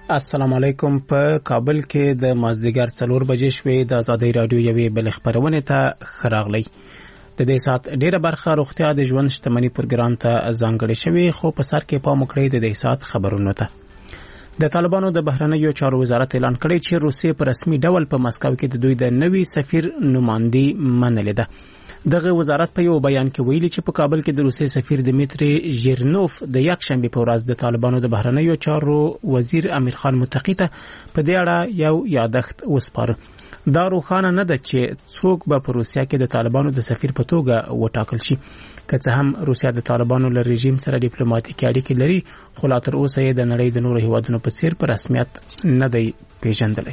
السلام علیکم. په کابل کې د مازدیګر 4 بجې شوې د آزادۍ رادیو یوې بل خبرونه ته خراغلی. د دې سات ډیره برخه روغتیا د ژوند شتمنۍ پروګرام ته ځانګړې شوې، خو په سر کې پام وکړئ د دې سات خبرونو ته. د طالبانو د بهرنیو چارو وزارت اعلان کړی چې روسیې په رسمي ډول په مسکو کې د دوی د نوي سفیر نمائندګي منلې ده. دغه وزارت په یو بیان کې ویلي چې په کابل کې د روسیې سفیر دمیتری ژیرنوف د یک شنبه په ورځ د طالبانو د بهرنیو چارو وزیر امیر خان متقی ته په دې اړه یو یادښت وسپاره. دا روښانه نه ده چې څوک به په روسیه کې د طالبانو د سفیر په توګه وټاکل شي. که څه هم روسیه د طالبانو له رژیم سره ډیپلوماټیکي اړیکې لري، خو لا تر اوسه یې د نړۍ د نورو هیوادونو په څیر په رسمیت نه دی پیژندلی.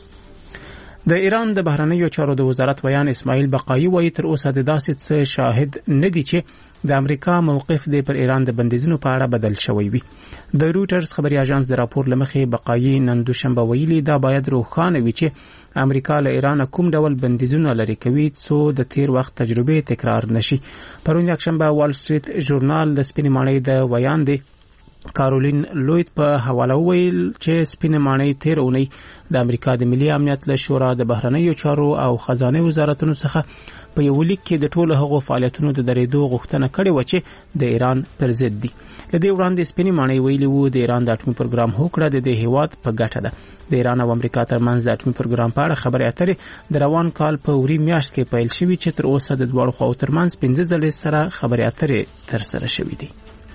د ایران د بهرنیو چارو د وزارت ویان اسماعیل بقایي وایي تر اوسه د داسې څه شاهد نه دي چې د امریکا موقف دی پر ایران د بندیزونو په اړه بدل شوی وي. د رویټرز خبري اژانس د راپور لمخې بقایي نن دوشنبه ویلي دا باید روښانه وي چې امریکا له ایران کوم ډول بندیزونه لري کوي څو د تیر وخت تجربه تکرار نشي. پرون یکشنبه وال سټریټ ژورنال د سپینې ماڼۍ د ویان دی کارولین لوید په حواله ویل چې سپینې ماڼۍ تیر اونۍ د امریکا د ملي امنیت له شورا د بهرنیو چارو او خزانه وزارتونو څخه په یو لیک کې د ټولو هغو فعالیتونو د درېدو غوښتنه کړې و چې د ایران پر ضد دي. لدې وړاندې سپینې ماڼۍ ویلي وو د ایران د اټومي پروګرام هوکړه د دې هیواد په ګټه ده. د ایران او امریکا ترمنځ د اټومي پروګرام په اړه خبرې اترې د روان کال په وری میاشت کې پیل شوې چې تر اوسه د دواړو خواو ترمنځ 15 ځلې سره خبرې اترې ترسره شوې دي.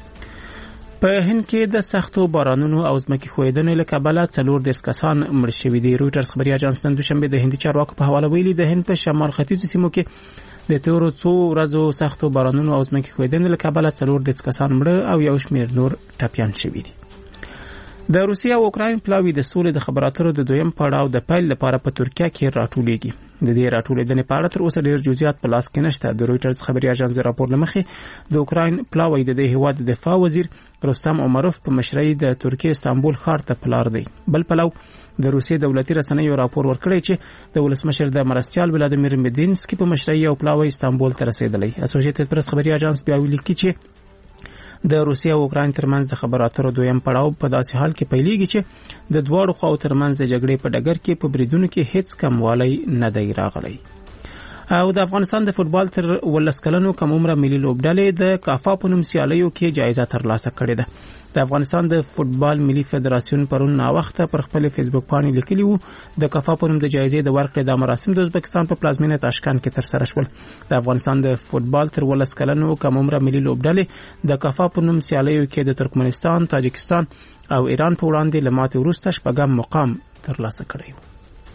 په هند کې د سختو بارانونو او ځمکې ښویدنې له کبله 14 کسان مړ شوي دي. رویټرز خبري اژانس نن دوشنبه د هندي چارواکو په حواله ویلي د هند په شمال ختیځو سیمو کې د تیرو څو ورځو سختو بارانونو او ځمکې ښویدنې له کبله 14 کسان مړه او یو شمېر نور ټپیان شوي دي. د روسیې او اوکراین پلاوی د سولې د خبرو اترو د دویم پړاو د پیل لپاره په ترکیه کې راټولېږي. د دې راټولېدنې په اړه تر اوسه ډېر جزئیات په لاس کې نشته. د رویټرز خبري اژانس د راپور لمخې د اوکراین پلاوی د دې هیواد د دفاع وزیر رستم عمروف په مشرۍ د ترکیې استانبول ښار ته پلار دی. بل پلو د روسیې دولتي رسنیو راپور ورکړی چې د ولسمشر د مرستیال ولادیمیر مدینسکي په مشرۍ یو پلاوی استانبول ته رسیدلی. اسوسییټډ پریس خبري اژانس بیا ویلي چې د روسیې او اوکراین ترمنځ د خبرو اترو دویم پړاو په داسې حال کې پیلېږي چې د دواړو خواو ترمنځ د جګړې په ډګر کې په بریدونو کې هیڅ کموالی نه دی راغلی. او د افغانستان د فوتبال تر 12 کلنو کم عمره ملي لوبډلې د کافا په نوم سیالیو کې جایزه ترلاسه کړې ده. د افغانستان د فوتبال ملي فدراسیون پرون ناوخته پر خپل فیسبوک باندې لیکلی وو د کافا په نوم د جایزې د ورکړې د مراسم د ازبکستان په پلازمینه تاشکند کې ترسره شول. د افغانستان د فوتبال تر 12 کلنو کم عمره ملي لوبډلې د کافا په نوم سیالیو کې د ترکمنستان، تاجکستان او ایران په وړاندې له ماتې وروسته شپږم مقام ترلاسه کړی و.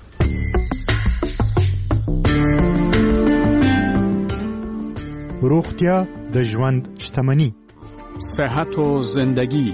روغتیا د ژوند شتمني، صحت و زندگی.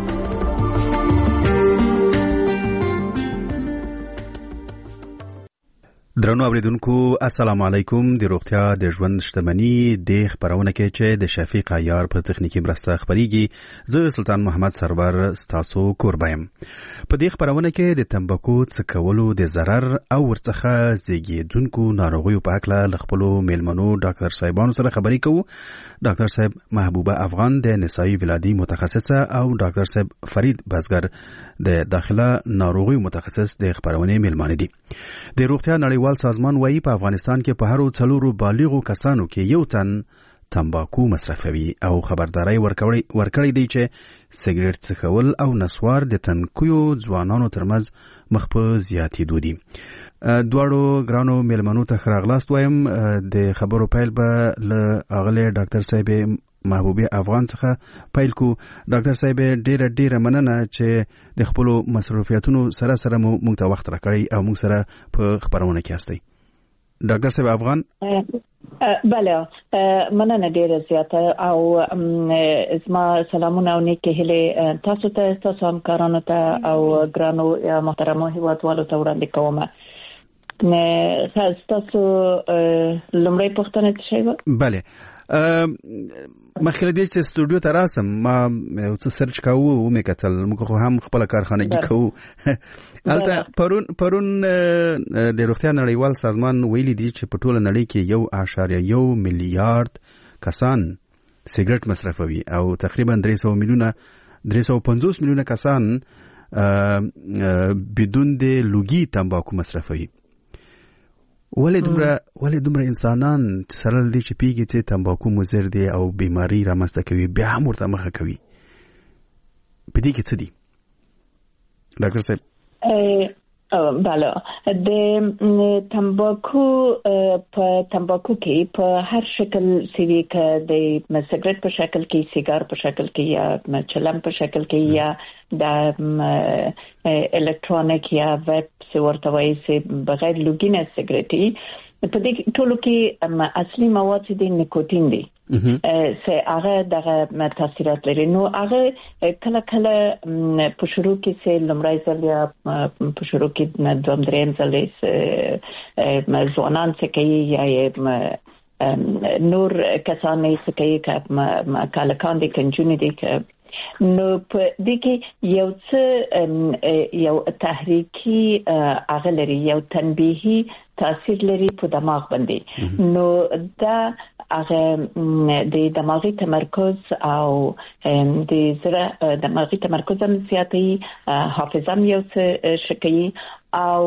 درنو اوریدونکو السلام علیکم. د روغتیا د ژوند شتمني د خبرونه کې چې د شفیق عیار په تخنیکی مرسته خبريږي، زه سلطان محمد سرور ستاسو کوربایم. په دې خبرونه کې د تمباکو څکولو د ضرر او ورڅخه زیږیدونکو ناروغیو په اړه ل خپل میلمنو ډاکټر صاحبانو سره خبرې کوو. ډاکټر صاحب محبوبه افغان د نسایي ولادي متخصصه او ډاکټر صاحب فرید بزګر د داخله ناروغیو متخصص د خبرونه میلمانه دي. د روغتیا نړیوال سازمان وایي په افغانستان کې په هر 4 بالغو کسانو کې یو تن تمباکو مصرفوي او خبرداري ورکړی دی چې سیګریټ څکول او نسوار د تنکیو ځوانانو ترمنځ مخ په زیاتېدو دي. دواړو ګرانو میلمنو ته خراغلاست وایم. د خبرو پیل به له اغله ډاکټر صاحب محبوبه افغان څخه پیل کو. ډاکټر صاحب ډیره مننه چې د خپل مصروفیتونو سره سره موږ ته وخت راکړی او موږ سره په خبرونه کې یاستئ. ډاکټر صاحب افغان بله مننه ډیره زیاته او زما سلامونه او نیکه هیله تاسو ته، تاسو همکارانو ته او ګرانو محترمو هیوادوالو ته وړاندې کوم. تاسو لومړی پوښتنه څه شوه؟ بله مخکې دې چې سټوډیو ته راسم ما څه سرچ کاوه او مې کتل موږ خو هم خپل کارخانه‌ګي کوو. البته پرون د روغتیا نړیوال سازمان ویلي دی چې په ټوله نړۍ کې 1.1 میلیارډ کسان سیګریټ مصرفوي او تقریبا 350 میلیونه کسان بدون د لوګي تمباکو مصرفوي. ولې دومره انسانان سره دي چې پیږي چې تمباکو مضر دي او بیماری رامنځته کوي بیا هم ورته مخه کوي؟ په دې کې څه دي ډاکټر صاحب؟ بله، د تمباکو په تمباکو کې په هر شکل سوي که د سیګریټ په شکل کې، سیګار په شکل کې، یا چلم په شکل کې، یا د الکترونیک یا ویب ورته وایي چې بغیر لوګي نه سیګریټي، په دې ټولو کې اصلي مواد چې د نیکوتین دي سه هغه دغه تاثیرات لري. نو هغه کله کله په شروع کې سه لمړی ځل یا په شروع کې دوم دریم ځل ځوانان څه کوي یا نور کسان څه کوي که کالکان دي کنجونې دي که نو په دې کې یو تحریکی هغه لري، یو تنبیهي تاثیر لري په دماغ باندې. نو دا هغه د دماغي تمرکز او د زړه دماغي تمرکز هم زیاتوي، حافظه هم یو څه ښه کوي، او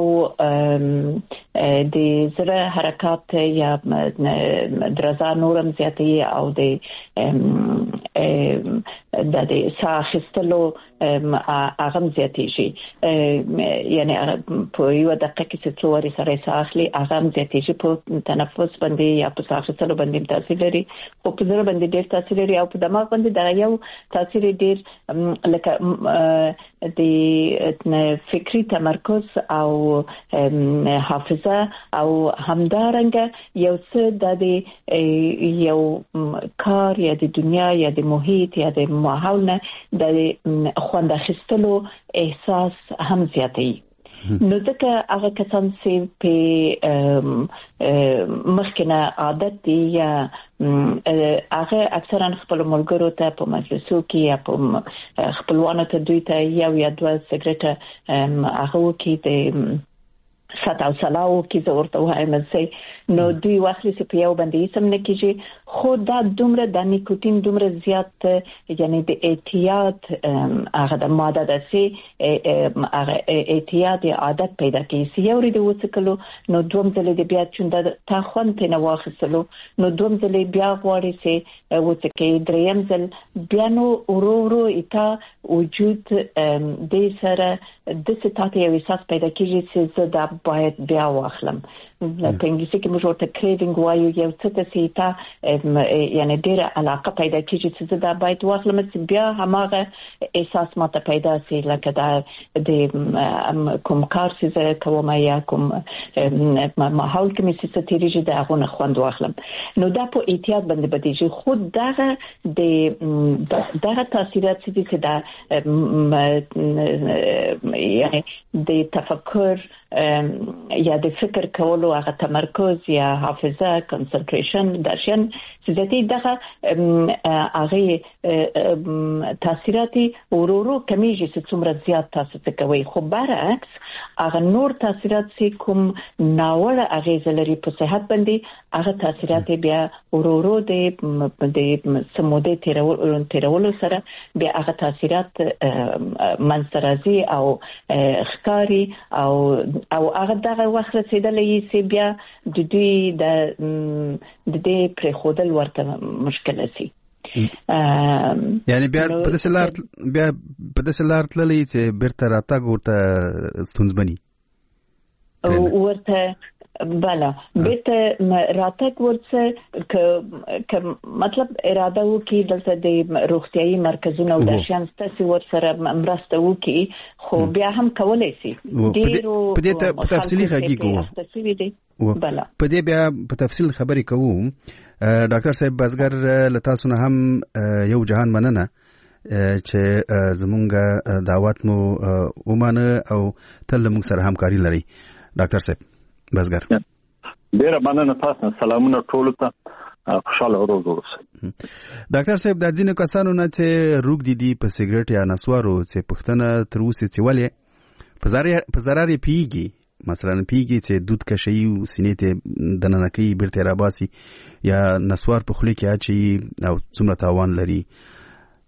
د زړه حرکات یا درزا نورم زیاتوي، او د ساه اخیستلو هغه هم زیاتېږي. یعنی په یوه دقیقه کې چې څو وارې سړی ساه اخلي هغه هم زیاتېږي. په تنفس باندې یا په ساه اخیستلو باندې هم تاثیر لري، خو په زړه باندې ډېر تاثیر لري، او په دماغ باندې دغه یو تاثیر ډېر لکه د فکری تمرکز او حافظه او همدارنګه یو څه د یو کار یا د دنیا یا د محیط یا د ماحول نه د خوند اخیستلو احساس هم زیاتوي. نو ځکه هغه کسان چې په مخکنه عادت دي یا هغه اکثرا خپل ملګرو ته په مجلسو کې یا په خپلوانو ته دوی ته یو یا دوه سیګریټ هغه کې د سات او سلاو کې زه ورته وایم چې نو دوی واخلي چې په یو باندې سم نه کېږي، خو دا دومره د نیکوتین دومره زیات یعنی د اعتیاد هغه د ماده ده چې هغه اعتیاد عادت پیدا کوي. یو ورځ د وڅکلو نو دوم ځل د بیا چونده تا خوند نه واخیستلو نو دوم ځل بیا غواړي چې وڅکي، دریم ځل بیا نو ورو ایتا وجود د سره د ستاتي یو احساس پیدا کیږي چې زه دا باید بیا واخلم. په انګلیسي کې موږ ورته کریوینګ وایو، یو څه ته چې تا یعنی ډېره علاقه پیدا کیږي چې زه دا باید واخلم، چې بیا هماغه احساس ماته پیدا شي لکه دا د کوم کار چې زه کوم یا کوم ماحول کې مې چې تیریږي د هغه نه خوند واخلم. نو دا په احتیاط باندې بدیږي. خو دغه تاثیرات چې دا یعنی د تفکر یا د فکر کولو هغه تمرکز یا حافظه کنسنټریشن درشن چې دغه هغه تاثیرات ورورو کمیږي چې څومره زیات تاسو ته کوي. خو برعکس هغه نور تاثیرات چې کوم ناوړه اغیز لري په صحت باندې هغه تاثیرات بیا ورورو د سموده تیرولو سره بیا هغه تاثیرات منځرازي او خکاری او هغه دغه وخت رسیدلې چې بیا د دوی د دې پر خودل ورته مشکل شي. یعنی بیا په دې لار تللی چې بیرته راتګ ورته ستونزمنی ورته بله بیرته راتګ ورته که مطلب اراده وکړي دلته د روغتیايي مرکزونو او د شان ستاسو ورسره مرسته وکړي، خو بیا هم کولای شي ډیرو په دې تفصیلی خبرې کوو. بله په دې بیا په تفصیل خبرې کوو. ډاکټر صاحب بازګر لتا سونه هم یو جهان مننه چې زمونږ دعوت مو ومانه او تل موږ سره همکاري لري. ډاکټر صاحب بازګر ډیر مننه تاسو، سلامونه ټول ته، خوشاله ورځ ورسه. ډاکټر صاحب د ځینو کسانو نه چې روغ دي په سیګریټ یا نسوارو چې پښتنه تر اوسه چې ولې په zarar پیږي، مثلا پیږي چې دود کشي او سینې ته دننکي بیرته را باسي یا نسوار په خله کې اچي او څومره تاوان لري.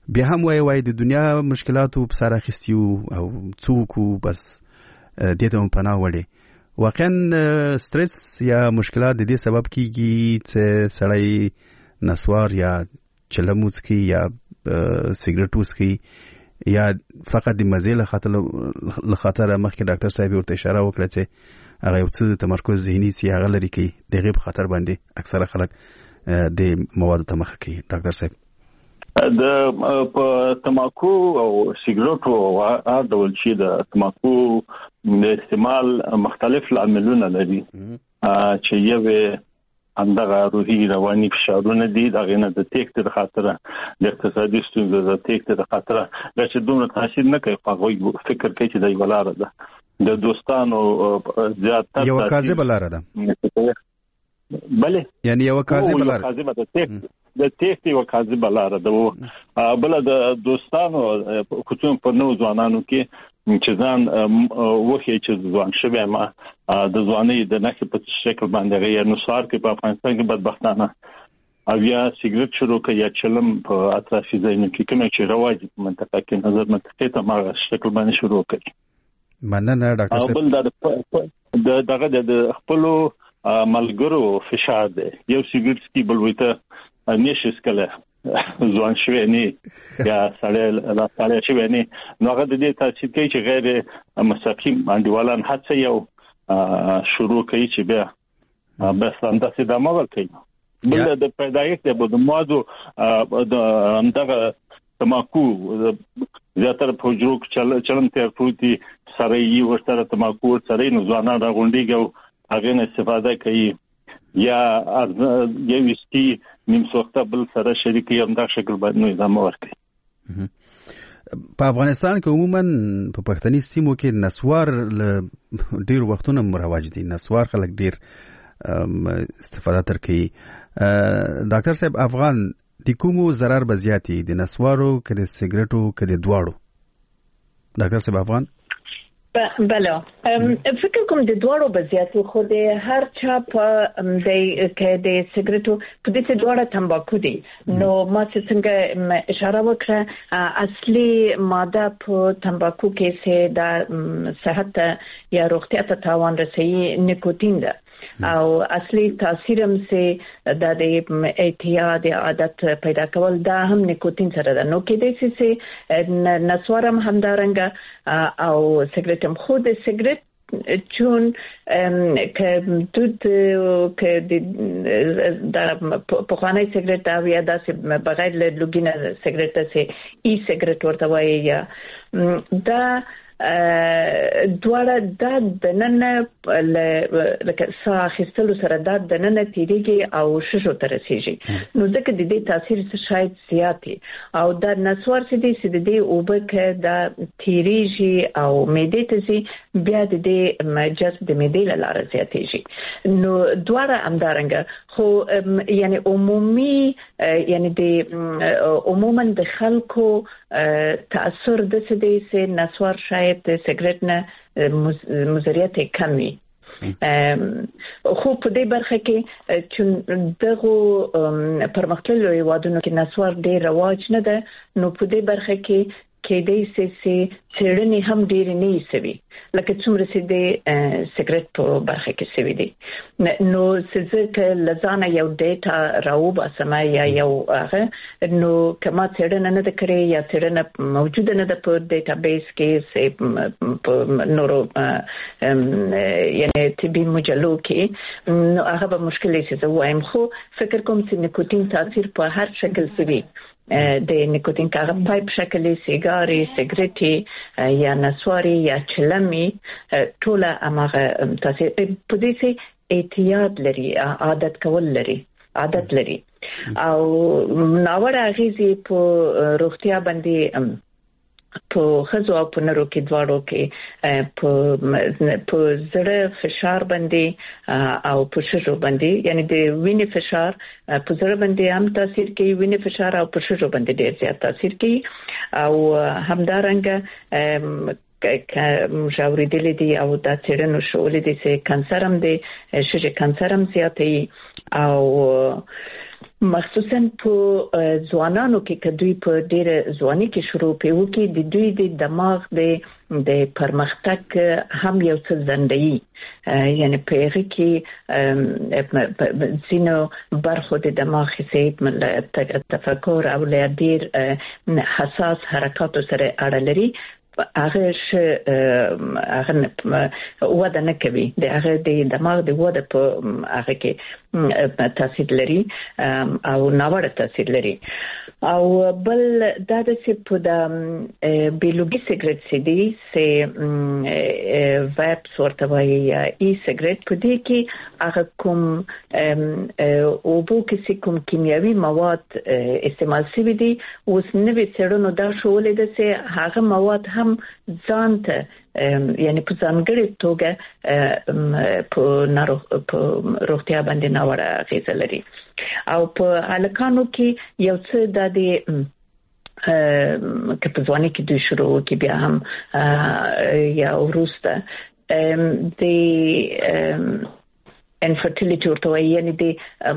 بیا هم وای د دنیا مشکلاتو په سر اخیستیو او څوک بس دې ته پناه وړي. واقعا سترس یا مشکلات د دې سبب کیږي چې سړی نسوار یا چلموس کی یا سیګریټ وسکي یا فقط د مزه له خاطر مخکې ډاکټر صاحب ورته اشاره وکړه چې هغه یو څه تمرکز ذهني سي هغه لري کوي دغه په خطر باندې اکثره خلک د موادو ته مخه کوي. ډاکټر صاحب د په تماکو او سیګریټو او ډول شي د تماکو د استعمال مختلف عاملونه لري چې یو همدغه روحي رواني فشارونه دي دغه نه د تېښتې د خاطر د اقتصادي ستونزو د تېښتې د خاطر چې دومره تاثیر نه کوي خو هغوی فکر کوي چې د ولاره ده د دوستانو زیاتره یو کاذب لاره ده بله یعنی یو کاذب لاره د تېښتې یو کاذب لاره ده بل د دوستانو خصوصا په نو ځوانانو کې چې ځان وخی چې ځوان شوی ما د ځوانۍ د نښې په شکل باندې غیر نصار کې په افغانستان کې بدبختانه او یا سیګریټ شروع کوي یا چلم په اطرافي ځایونو کې کوم چې رواج په منطقه کې نظر منطقې ته ما شکل باندې شروع کوي. مننه ډاکټر صاحب. بل دغه د خپل ملګرو فشار دی یو سیګریټ کې بل وته نشي سکله ځوان شوی نه یا سړی شوی نه نو هغه د دې تاثیر کوي چې غیر مستقیم انډیوالان هڅه یو شروع کوي چې بیا بس انداسه د عمل کوي. بل د پیدایښت د موادو د دغه تماکو زیاتره په جوړ چلن تر پروتي سره یې ورته تماکو سره نو ځوانان راغونډيږي هغه نه استفاده کوي یا یو وسکی نیم سوخته بل سره شریکي هم دا شکل باندې نظام ورکړي. په افغانستان کې عموما په پښتني سیمو کې نسوار ډیر وختونه مرواج دي نسوار خلک ډیر استفاده تر کوي. ډاکټر صاحب افغان د کومو ضرر به زیاتی د نسوارو کې د سیګریټو کې د دواړو؟ ډاکټر صاحب افغان بله فکر کوم د دواړو بزیاتو خو د هر چا په د سیګریټو په دې دواړه تمباکو دي نو ما څنګه اشاره وکړه اصلي ماده په تمباکو کې سه د صحت یا روغتیا ته تاوان رسوي نیکوتین ده او اصلي تاثیر هم سه د اعتیاد عادت پیدا کول دا هم نیکوتین سره ده نو کې د سه نسوارم همدارنګه او سیګریټ هم خود سیګریټ چون که دود که د پخوانی سیګریټ او یا د بغیر له لوګینه سیګریټ سه ای سیګریټ ورته وایي یا دا دواړه د نن لکه ساخستلو سره د نن تیریږي او ششو ترسيږي نو ځکه د دې تاثیر شاید زیاتی او د نسوار سې د دې اوبکه د تیریږي او معدې ته سي بیا د دې جذب د معدې لاره زیاتېږي نو دواړه همدارنګه خو یعنی یعنی د عموما د خلکو تاثیر د سې نسوار شاید د سیګریټ نه مضریت کمی خو په دې برخه کې چې دغه پرمختللو هیوادونو کې نسوار ډېر رواج نه ده نو په دې برخه کې کې د سي څېړنې هم ډېر نه سوي لکه څومره چې د سیګریټ په برخه کې سوي دي نو څه لزانه یو ډیټا راوبا سما یا یو هغه نو کما څېړنه نه ده کړې یا څېړنه موجوده نه ده په ډیټابیس کې په نورو یعنی طبي مجلو کې نو هغه به مشکل شي زه وایم خو فکر کوم چې نیکوتین تاثیر په هر شکل سوي د نیکوتین کاغه پایپ شکلې سیګاری سیګریټي یا نسواري یا چلمي ټول امغه تاسو په دې سي اعتیاد لري عادت کول لري عادت لري او ناوړه اغیزي په روغتیا باندې په خزو او په نرو کې دواړو کې په زړه فشار باندې او په شجو باندې یعنی د وینې فشار په زړه باندې هم تاثیر کوي وینې فشار او په شجو باندې ډېر زیات تاثیر کوي او همدارنګه مشاورې دي دي او د څېړنو شولې دي چې کانسر هم دي شجه کانسر هم زیاتې او مخصوصا په ځوانانو کې کدوې په ډېر ځواني کې شروع پیو کې د دوی د دماغ د پرمختګ هم یو څه زندګي یعنی په هغه کې زینو برخو د دماغ حساب تفکر او ډېر حساس حرکات سره اړه لري هغه وده نه کوي د هغه د دماغ د وده په هغه کې تاثیر لري او ناوړه تاثیر لري او بل دا د په د بیولوژي سیګریټ سي دي سي ویب ورته وایي ای سیګریټ په دې کې هغه کوم او بو کې کوم کیمیاوي مواد استعمال شوي دي اوس نوې څېړنو دا ښودلې ده چې هغه مواد هم ځانته یعنی په ځانګړې توګه په روغتیا باندې ناوړه اغېزه لري او په هلکانو کې یو څه د که په ځواني کې دوی شروع کې بیا هم یا وروسته د انفرټیلیټي ورته وایي یعنی د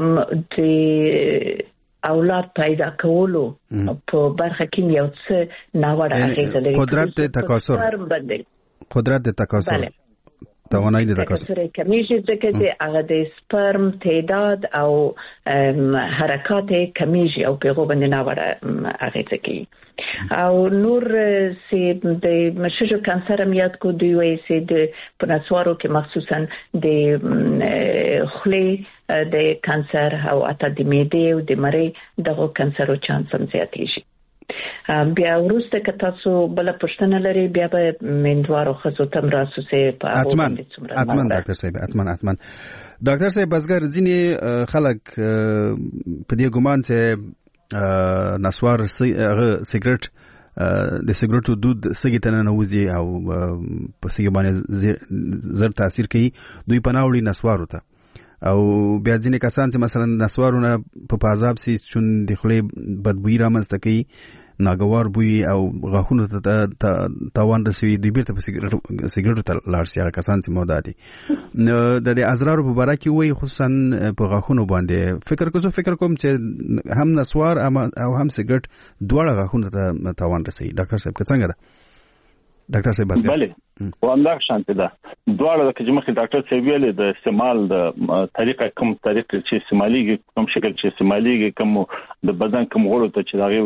اولاد پیدا کولو په برخه کې یو څه ناوړه اغېزه لري قدرت د تکاثر توانایی د تکاثر کمیږي ځکه چې هغه د سپرم تعداد او حرکات کمیږي او په غو باندې ناوړه اغېزه کوي او نور سي د مشجو کانسر هم یاد کو دوی وایي چې د پنسوارو کې مخصوصا د خولې د کانسر او اته د معدې او د مرۍ دغه کانسرو چانس هم زیاتېږي بیا ورسته که تاسو بل پښتنه لري بیا به مندوارو خزو تم راسو سه په اتمن ډاکټر صاحب اتمن ډاکټر صاحب بسګر ځینی خلک په دې ګمان چې نسوار سیګریټ د سیګریټو دود سګی تنه نوځي او په سګی باندې زر تاثیر کوي دوی پناوړي نسوارو ته او بیا ځینې کسان چې مثلا نسوارونه په پازاب سي چون د خولې بدبوئی رامنځته کوي ناګوار بوی او غاښونو ته تاوان رسوي دوی بیرته په سیګریټو ته لاړ شي هغه کسان چې مودا دي د اضرارو په باره کې وایي خصوصا په غاښونو باندې فکر کوم چې هم نسوار او هم سیګریټ دواړه غاښونو ته تاوان رسوي ډاکټر صاحب څنګه ده ډاکټر صاحب بس بله والله شانته ده دواړه د کجمخي ډاکټر صاحب ویل د استعمال د طریقه کوم طریقه چې استعماليږي کوم شکل چې استعماليږي کوم د بدن کوم غوړو ته چې داغه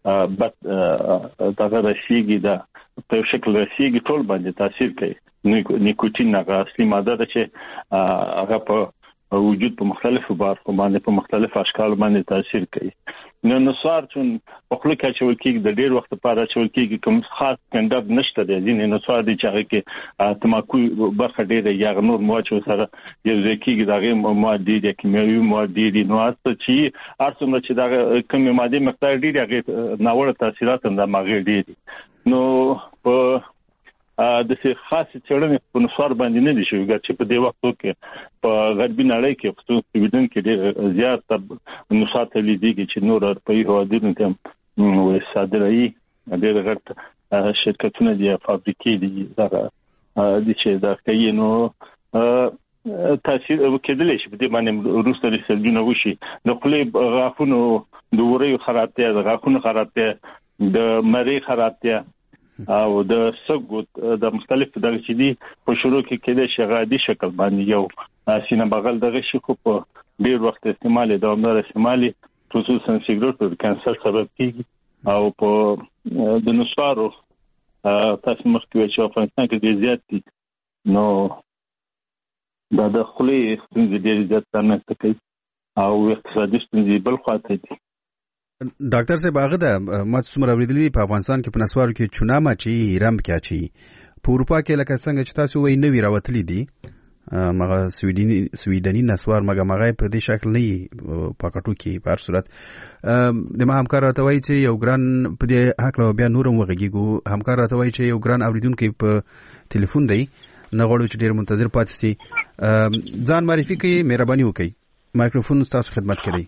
دغه رسیږي دا په شکل رسیږي ټول باندې تاثیر کوي نیکوتین هغه اصلي ماده ده چې هغه په وجود په مختلفو برخو باندې په مختلفو اشکال باندې تاثیر کوي نو نسوار چون په خپل کې چې ولکې د ډېر وخت لپاره چې ولکې کوم خاص کنده نشته د ځینې نسوار دي چې هغه کې تماکو برخه ډېره یا نور مواد سره یو ځکه دغه مواد دي چې کیمیاوي مواد دي نو اصل چې ارڅوم چې دغه کوم ماده مقدار ډېر هغه ناوړه تاثیرات هم د ماغې دي نو په د څه خاص چړنې په نسوار باندې نه دي شوی چې په دې وخت کې په غربي نړۍ کې په سویډن کې ډېر زیات نسوار تولیدېږي چې نور په هیوادونو کې صادرایي ډېر غټ شرکتونه دي فابریکې دي چې دا کوي نو تاثیر وکړي چې په دې باندې روسته رسېدونه وشي د خپل غاښونو د وریو خرابتیا د غاښونو خرابتیا د مرۍ خرابتیا او د سګوت د مختلف دغه چې دي په شروع کې کېده چې غادي شکل باندې یو سینه بغل دغه شي خو په ډیر وخت استعمال دوامدار استعمال خصوصا سیګریټ د کانسر سبب کیږي او په د نسوارو تاسو مخکې چې افغانستان کې زیات دي نو دا د خولې ستونزې ډېر زیات رامنځته کوي او اقتصادي ستونزې بل خواته دي ډاکټر صاحب هغه د ما څومره اوریدلي په افغانستان کې په نسوارو کې چوناما چې رم کې اچي په اروپا کې لکه څنګه چې تاسو وایي نوی راوتلي دي مګه سویډني نسوار مګه په دې شکل نه پاکټو کې په هر صورت د ما همکار راته وایي چې یو ګران په دې حق له بیا نورم وغږیږو همکار راته وایي چې یو ګران اوریدونکو په ټلیفون دی نه غواړو چې ډیر منتظر پاتې سي ځان معرفي کوي مهرباني وکړئ مایکروفون تاسو خدمت کوي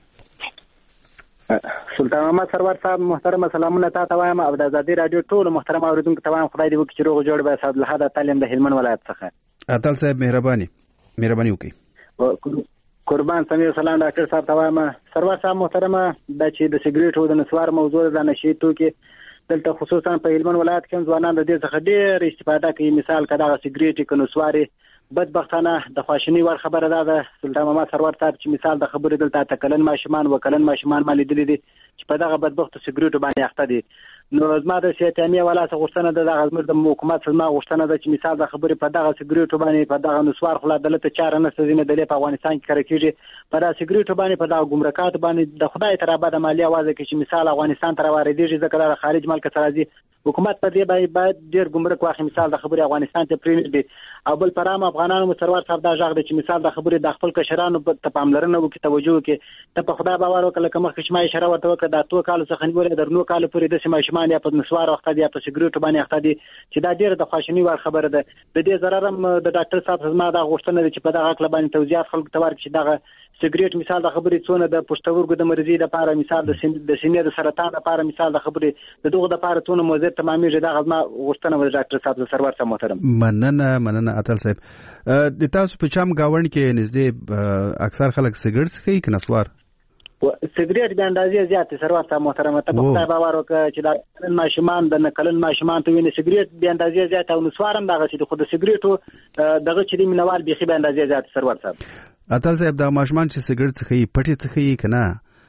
سلطان محمد سرور صاحب محترم سلامونه تاسو وایم او د ازادي رادیو ټول محترم اوریدونکو ته وایم خدای دې وکړي چې روغ جوړ به صاحب له حدا تعلیم د هلمند ولایت څخه اتل صاحب مهرباني وکړئ قربان سمیر سلام ډاکټر صاحب ته وایم. سرور صاحب محترمه د چې د سیګریټو د نسوار موضوع د نشي توکي دلته خصوصا په هلمند ولایت کې ځوانان د دې څخه ډېر استفاده کوي. مثال کدا سیګریټ کې نسواري بدبختانه د خواشنی ور خبره ده سلطان محمد سرور صاحب چې مثال د خبرې دلته تکلن ماشومان وکلن ماشومان مالي دي چې په دغه بدبخت سیګریټو باندې اخته دي. نو زما د سیاتامي ولا څه غوښتنه ده د غزمر د حکومت څخه غوښتنه ده چې مثال د خبرې په دغه سیګریټو باندې په دغه نسوار خلا دلته چاره نه سزینه د په افغانستان کې کړی کیږي په دغه سیګریټو باندې په دغه ګمرکات باندې د خدای تر ابد مالی اوازه کې چې مثال افغانستان تر واردېږي ځکه د خارج ملک څخه راځي حکومت په دې باید ډیر ګمرک واخلي. مثال د خبرې افغانستان ته پرېږدي او بل پرام افغانانو مسرور صاحب دا ژغ دی چې مثال د خبرې د خپل کشرانو په پاملرنه وکړي توجه وکړي ته په خدای باور وکړه کوم خشمه اشاره ورته وکړه د تو کال څخه نیولې درنو کال پورې د سیماشمان یا په نسوار وخت دی په سیګریټو باندې اخته دي چې دا ډیره د خواشنی ور خبره ده. د دې ضرر د ډاکټر صاحب زما دا غوښتنه ده چې په دغه اړه باندې توضیحات خلکو ته ورکړي چې دغه سیګریټ مثال د خبرې څونه د پښتورګو د مرزي لپاره مثال د سینې د سرطان لپاره مثال د خبرې د دغه لپاره څونه موزه تمامي جدا غزما غوښتنه و ډاکټر صاحب سرور صاحب محترم. مننه اتل صاحب د تاسو په چم گاوند کې نږدې اکثر خلک سیګریټ څخه کې نسوار سیګریټ د اندازې زیات سرور صاحب محترم ته په خدای باور وکړه چې د ماشومان د نکلن ماشومان ته ویني سیګریټ د اندازې زیات او نسوارم دغه چې خود سیګریټو دغه چې د منوال بيخي د اندازې زیات سرور صاحب. اتل صاحب د ماشومان چې سیګریټ څخه پټي څخه کنه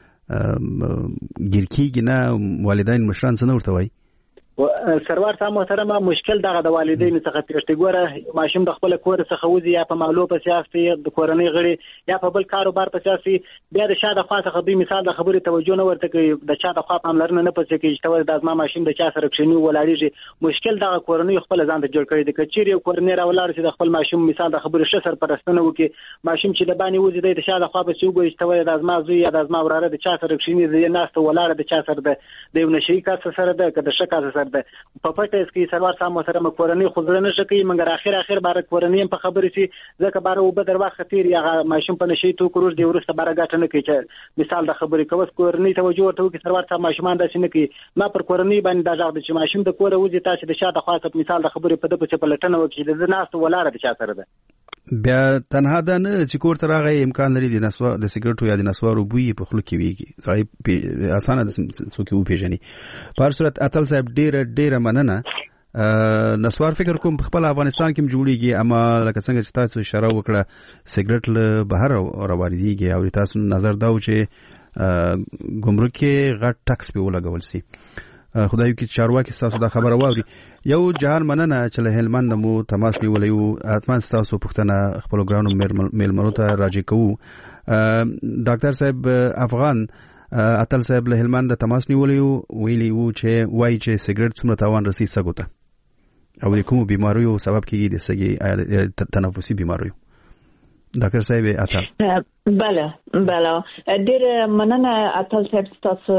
ګرکیږي نه والدین مشران څنګه ورته وایي سرور صاحب محترمه مشکل دغه د والدینو څخه پیښته ګوره ماشوم د خپل کور څخه وځي یا په مالو په سیاستي د کورنۍ غړي یا په بل کاروبار په سیاستي بیا د شاده خاصه خبري مثال د خبرې توجه نه ورته کوي د چا د خوا پاملرنه نه پڅې کوي چې د ازما ماشوم د چا سره کښینی ولاړیږي مشکل دغه کورنۍ خپل ځان ته جوړ کړی د کچيري کورنۍ راولار چې د خپل ماشوم مثال د خبرې شسر پرستنه وکي ماشوم چې د باندې وځي د شاده خوا په سیوګوي چې د ازما زوی یا د ازما وراره د چا سره کښینی د ناست ولاړ د چا سره د یو نشي کاس سره د کده شکا سره د په پټه اسکی سرور صاحب محترم کورنۍ خود نه شکی مګر اخر بار کورنۍ په خبرې سي ځکه بار او بدر وخت خطر یا ماشوم په نشي تو کروز دی ورسته بار غاټه نه کوي چې مثال د خبرې کوس کورنۍ توجه ورته کوي سرور صاحب ماشومان د شنه کوي ما پر کورنۍ باندې دا ځاګ چې ماشوم د کور وځي تاسو د شاده خاصه مثال د خبرې په دغه په لټنه وکړي د ناست ولاړه د چا سره ده بیا تنها ده نه چې کور ته راغی امکان لري د نسوار د سیګریټو یا د نسوارو بوی په خلک کې ویږي سړی اسانه د څوک و پیژني په هر صورت اتل صاحب ډیره مننه نسوار فکر کوم په خپل افغانستان کې جوړیږي اما لکه څنګه چې تاسو اشاره وکړه سیګریټ له بهر راوړيږي او تاسو نظر دا و چې ګمرک کې غټ ټکس په ولګول سي خدای کې چارواکي تاسو دا خبره واوري یو جهان مننه چې له هلمند مو تماس نیولې اتمن تاسو پښتنه خپل ګرانو میلمنو ته راځي کوو ډاکټر صاحب افغان اتل صاحب له هلمند تماس نیولې ویلي وو چې وایي چې سیګریټ څومره تاوان رسي سګوته او د کومو بیماریو سبب کیږي د سګي تنفسي بیماریو ډاکټر صاحب اتل بله ډیر مننه اتل صاحب تاسو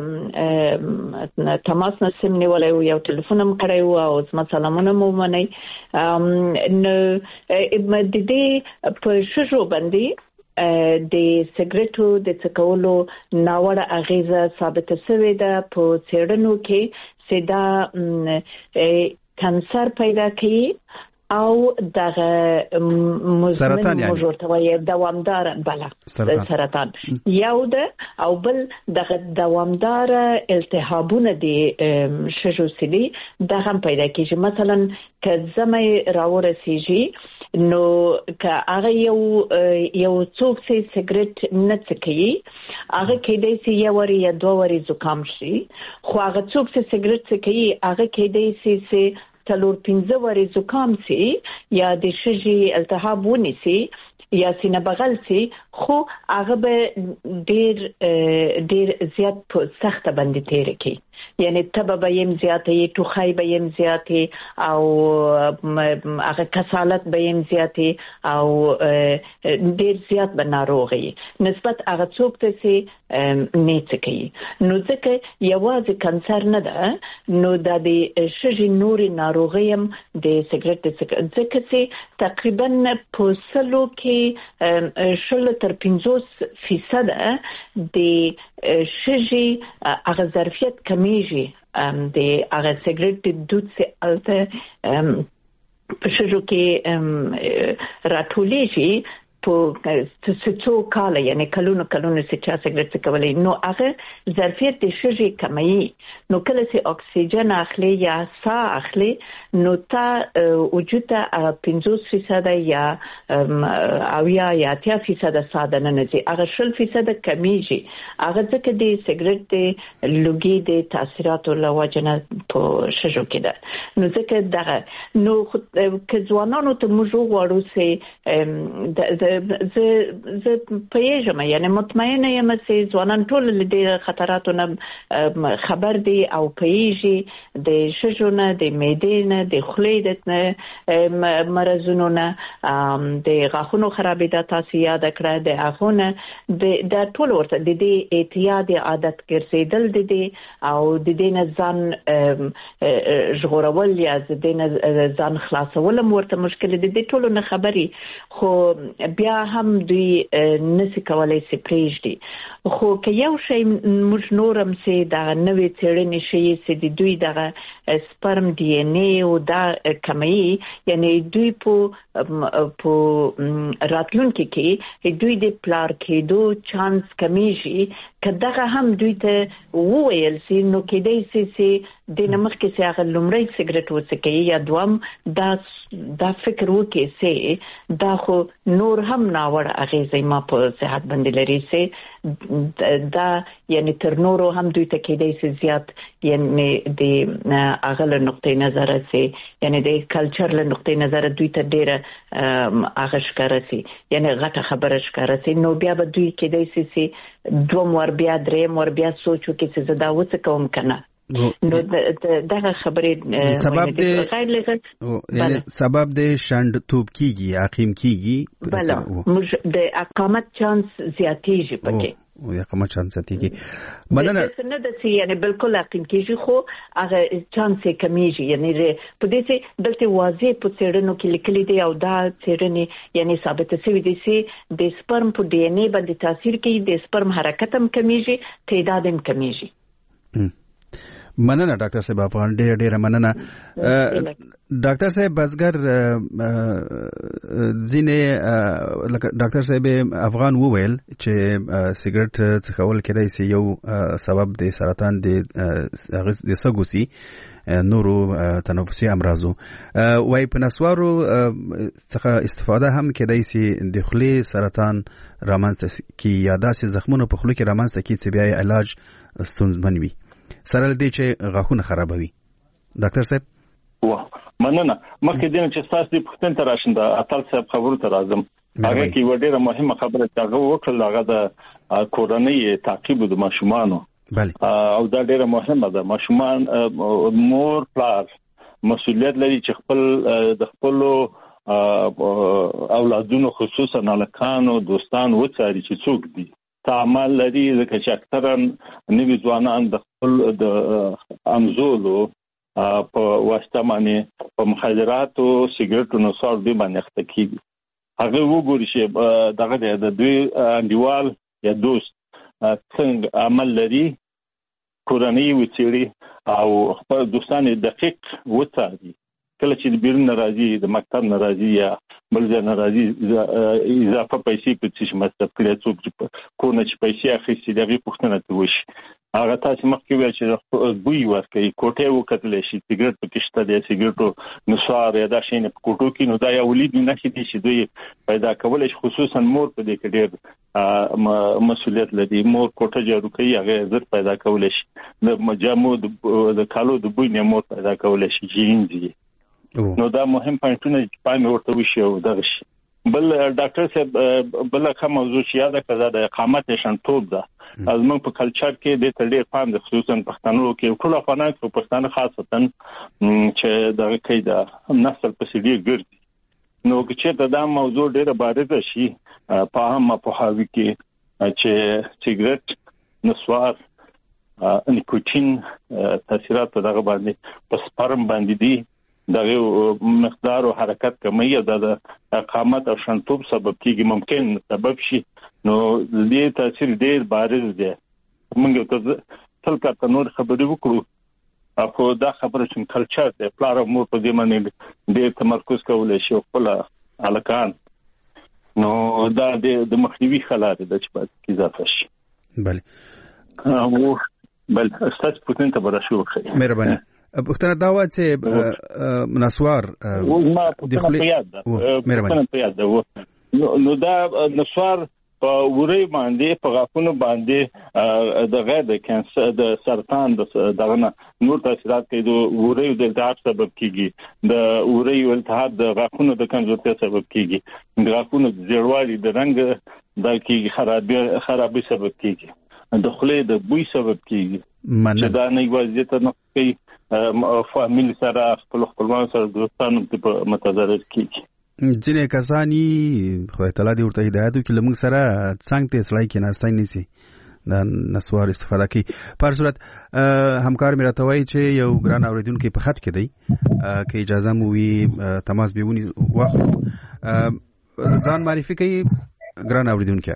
له تماس نسیم نیولای یو ټلیفون هم کړی او زما سلامونه مو منئ نو د دې په شجو باندې د سیګریټو د څکولو ناوړه اغیزه ثابت شوې ده په څېړنو کې سدا کانسر پیدا کوي او دغه سرطان یعنی موجوده دوامدار بله سرطان یو ده او بل دغه دوامدار التهابونه د شجو سلی دغه پیدا کیږي مثلا که زمې راورسیږي نو که هغه یو څوک سیګریټ نه څکي هغه کېدای شي یو وری یا دوه وری زکام شي خو هغه څوک سیګریټ څکي هغه کېدای شي تلور 15 وری زکام سي یا د شجي التهاب ونیسي یا سینه بغل سي خو هغه به ډیر زیات په سخت باندې تیر کی یعنی تبه به يم زیاتې ټوخای به يم زیاتې او هغه کسالت به يم زیاتې او ډیر زیات به ناروغي نسبت هغه څوک ته سي نیڅ کوي نو ځکه یوازې کانسر نه ده نو د شجي نوري ناروغي هم د سیګریټ ځکه چې تقریبا په سلو کې شل تر 50% د شجي هغه ظرفیت کمیږي د هغه سیګریټ دود سي الته په شجو کې راټولېږي په څو کال یعنی کلونو چې چا سیګریټ څکولې نو هغه ظرفیت د شری کمی نو کله چې اکسیجن اخلي یا ساه اخلي نو تا وجود ته 50% یا 80% ساده نه نزي هغه 0% کمیږي هغه ځکه د سیګریټ د لوګي د تاثیراتو له وجنه په شجو کې ده نو ځکه دغه نو که ځوانانو ته موږ وغواړو چې زه پېژم یعنی مطمئنه یم چې ځوانان ټول له خطراتو نه خبر دي او پېژي د شجونه د معدې نه د خولې د مرزونو نه د غاښونو خرابېدا تاسو یاد کړه د اغونه د ټول ورته د دې اعتیاد عادت ګرځیدل دي او د دې نه ځان ژغورول یا د دې نه ځان خلاصول ورته مشکل دي د ټولو نه خبري خو بیا هم دوی نسی کولای سي پریږدي خو که یو شی موږ نورم سي دا نوې څېړنې شي چې د دوی دغه سپرم ډي ان اي او دا کمی یعنی دوی په راتلونکي کې دوی د پلار کېدو چانس کمیږي کداغه هم دوی ته وویل سي نو کېدای سي د نمخ کې سي هغه لومړی سیګریټ وڅکي یا دوام دا فکر وکي سي دا خو نور هم ناوړ اغیزه ما په صحت باندې لري سي دا یعنی تر نورو هم دوی ته کېدای سي زیات یعنی د اغل نقطې نظر سي یعنی د کلچر له نقطې نظر دوی ته ډیره اغش کارسي یعنی غټه خبره شکارسي نو بیا به دوی کېدای سي دوم ور بیا دریم ور بیا سوچو کې څه زدا وڅ کوم کنه نو دغه خبرې سبب د یعنی سبب د شند توپ کیږي عقیم کیږي بله موږ د اقامت چانس زیاتېږي پکې او یا کومه چانس زیاتېږي مننه نه د سي یعنی بالکل عقیم کیږي خو هغه چانس کمیږي یعنی په دې چې دلته واضح په څېړنو کې لیکلي دي او دا څېړنې یعنی ثابت شوی دي چې د سپرم په ډي ان اي باندې تاثیر کوي د سپرم حرکت هم کمیږي تعداد هم کمیږي مننه ډاکټر صاحب افغان ډېر مننه ډاکټر صاحب بزګر ځینې ډاکټر صاحب افغان وویل چې سیګریټ څکول کېدای شي یو سبب د سرطان د سګوسی نورو تنفسي امراضو وای په نسوارو څخه استفاده هم کېدای شي د خولې سرطان رامنځته کی یا داسې زخمونو په خولې کې رامنځته کی چې بیا علاج ستونزمن وي سره دې چې غاښونه خرابوي ډاکټر صاحب مننه مخکې دې چې تاسو دې پښتون ته راشم د اتل صاحب خبرو ته راځم هغه کې وړه مهمه خبره چې هغه وکړل هغه د کورنۍ تعقیب د ماشومانو او دا ډیره مهمه ده ماشومان مور پلار مسؤلیت لري چې خپل اولادونو خصوصا نالکانو دوستان وڅاري چې څوک دي تعامل لري ځکه چې اکثرا نوي ځوانان د خپل د امزولو په واسطه باندې په مخدراتو سیګریټو نو څور دی باندې اخته کیږي هغه وګوري چې دغه د دوی انډیوال یا دوست څنګه عمل لري کورنۍ وڅېړي او خپل دوستان دقیق وڅاري کله چې بیرون ناراضي د مکتب ناراضي یا بل ځای ناراضي اضافه پیسې په څه مصرف کړي څوک چې کو نه چې پیسې اخیستي دغه پوښتنه کوي هغه تاسو مخکې ویل چې بوی ورکړي کوټه وکړل شي سیګریټ پکې شته د سیګریټو نسوار یا دا شي نه کوټو کې نو دا یو ولید نه شي چې دوی پیدا کول شي خصوصا مور په دې کې ډېر مسؤلیت لري مور کوټه جوړ کوي هغه زر پیدا کول شي د مجامو د کالو د بوی نه مور پیدا کول شي جینځي نو دا مهم پوینټونه چې پام ورته وشي او دغه شي بل ډاکټر صاحب بل کوم موضوع چې یاد کړه د اقامت شنتوب ده از موږ په کلچر کې د تړې پام د خصوصا پښتنو کې ټول افغانان په پښتانه خاصتا چې دغه کې دا نسل په سړي ګرځي نو چې دا موضوع ډیره بارزه شي په هم په حاوی کې چې سیګریټ نسوار نیکوتین تاثیرات دغه باندې په سپرم باندې دي دغه مقدار او حرکت کمی د اقامت او شنتوب سبب کیږي ممکن سبب شي نو دې تاثیر ډیر بارز دی موږ ته تل نور خبرې وکړو اخو دا خبره چې کلچر د پلار مور په دې باندې ډیر تمرکز کولای شي خپل الکان نو دا د مخنیوي خلات د چې باید اضافه شي. بله او بل استاد پوتين ته براشو خیر مهرباني. پښتنه دا و چې نسوار د خلیات نو دا نسوار په وری باندې په غاښونو باندې د غیر د کانسر د سرطان دغه نور تاثیرات کوي. د وری د التهاب سبب کیږي، د وری التهاب د غاښونو د کمزورتیا سبب کیږي، د غاښونو د زیړوالي د رنګ د کیږي خرابي سبب کیږي، د خولې د بوی سبب کیږي. چې دا نه وضعیت نه کوي فامیل سره خپلوان سره دوستانو په متضرر کیږي. ځینې کسانی خو تعالی دې ورته هدایت وکړي لمونږ سره څنګه ته سړی کې ناستای نسی د نسوار استفاده کوي. په صورت همکار مې راته وایي چې یو ګران اوریدونکو په خط کې دی که اجازه مو وي تماس بیونی واخلو. ځان معرفي کوي ګران اوریدونکو.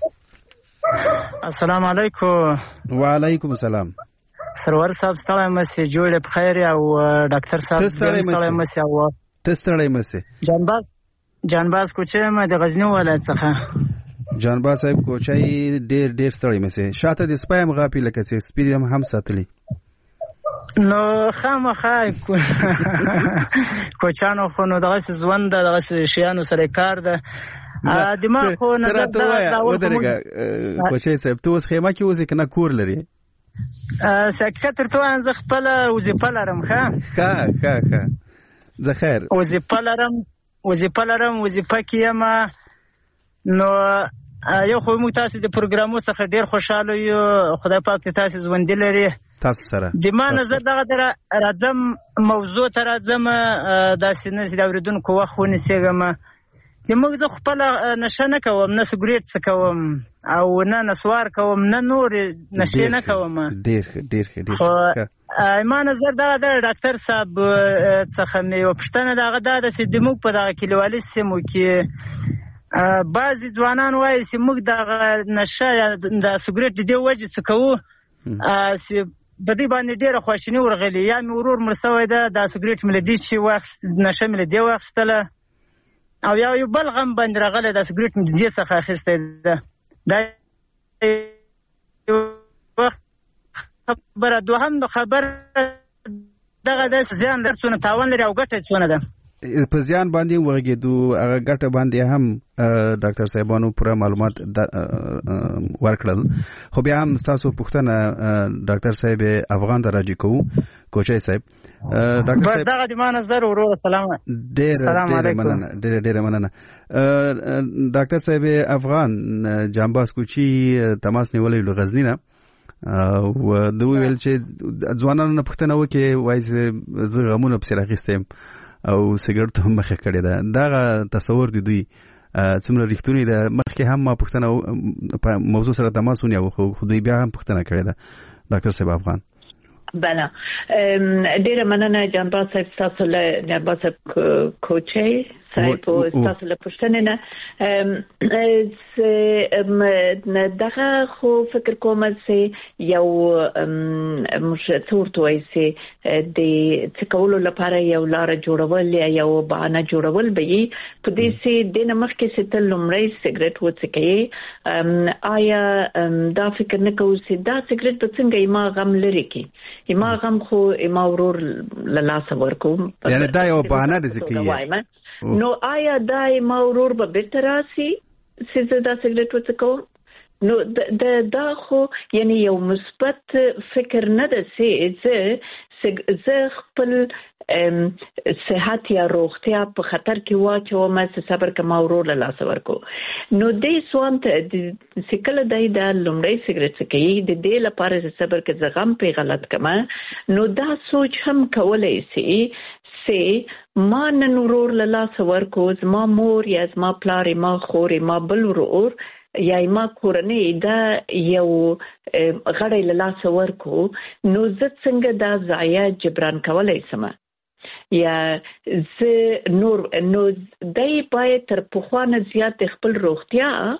السلام علیکم. وعلیکم السلام. سرور صاحب ستړی مې جوړ په خیر او ډاکټر صاحب ستړی مې او تستړی مې جانباز کوچې مې د غزنی ولایت څخه. جانباز صاحب کوچې ډېر ستړی مې شاته د سپایم غاپی لکه چې سپیډیم هم ساتلی نو خامخا کوچانو خو نو دغه ژوند دغه شیانو سره کار ده دماغ خو نظر دا ودرګه کوچې صاحب ته اوس خیمه کې اوسې کنه کور لري سکه تر تو ان خپل وظیفه لرم ښه زه خیر وظیفه لرم وظیفه کې یم. نو یو خو موږ تاسو د پروګرامو څخه ډیر خوشاله یو. خدای پاک تاسو ژوند لري تاسو سره. د ما نظر دغه راځم موضوع ته راځم د سینې د اوریدونکو وخت ونیسم. موږ زه خپل نشه نه کوم، نه سګریټ څکوم او نه نسوار کوم، نه نور نشه نه کوم. ډیر ما نظر دا د ډاکټر صاحب څخه مې یو پوښتنه دغه دا ده چې د موږ په دغه کلیوالي سیمو کې بعضې ځوانان وایي چې موږ دغه نشه یا د سګریټ د دې وجې څکوو چې په دې باندې ډېره خواشیني ورغلې، یا مې ورور مړ شوی ده دا سګریټ مې له دې چې نشه مې له دې واخیستله، او یو بل غم باندې راغلی دا سګریټ مې د دې څخه اخیستی ده. دا خبره دوهم خبر دغه د زیان در څونه تاوان لري او ګټه څونه ده. په زیان باندې ورګېدو هغه ګټه باندې هم ډاکټر صاحبانو پوره معلومات ورکړل. خو بیا هم تاسو پوښتنه ډاکټر صاحب افغان ته راجع کوو. کوچای صاحب ډاکټر صاحب بس دغه د ما نظر ورو سلام علیکم. ډېر مننه ډاکټر صاحب افغان. جانباز کوچی تماس نیولې له غزنی نه او دوی ویل چې ځوانانو نه پوښتنه وکړي وایي زه غمونه پسې راخیستم او سګرټ هم مخه کړی ده. دا تصور دی دوی څومره ریښتونی ده. مخکې هم ما پوښتنه په موضوع سره تماس ونیو خو دوی بیا هم پوښتنه کړې ده. ډاکټر صاحب افغان. بله ډیره مننه جانباز صاحب تاسو له جانباز صاحب کوچې صاحب تاسو له پوښتنې نه دغه خو فکر کوم چې یو مشتورت وایي چې د څکولو لپاره یو لار جوړول یا یو بهانه جوړول به یې په دې چې د نمخ کې ستل لمړی سګریټ وڅکي. آیا دا فکر نه کوو چې دا سګریټ په څنګه ما غم لري کی ما غم خو ما ورور لاس ورکوم یعنی دا یو بهانه ده ځکه نو آیا دا ما ورور به بیرته راسي چې دا سګریټ وڅکوم؟ نو دا خو یعنی یو مثبت فکر نه ده چې زه خپل صحت یا روغتیا په خطر کې واچوم چې صبر کوم ورور له لاس ورکو. نو دې سوان ته چې کله د لومړی سګریټ څکوي د دې لپاره چې صبر کې زغم په غلط کما نو دا سوچ هم کولای شي ما نن ورور له لاس ورکو، زما مور یا زما پلار ما خور ما بل ورور یا ما کورنۍ دا یو غړی له لاس ورکو، نو زه څنګه دا ضایع جبران کولای شم؟ یا زه نور نو دای باید تر پخوانه زیات خپل روغتیا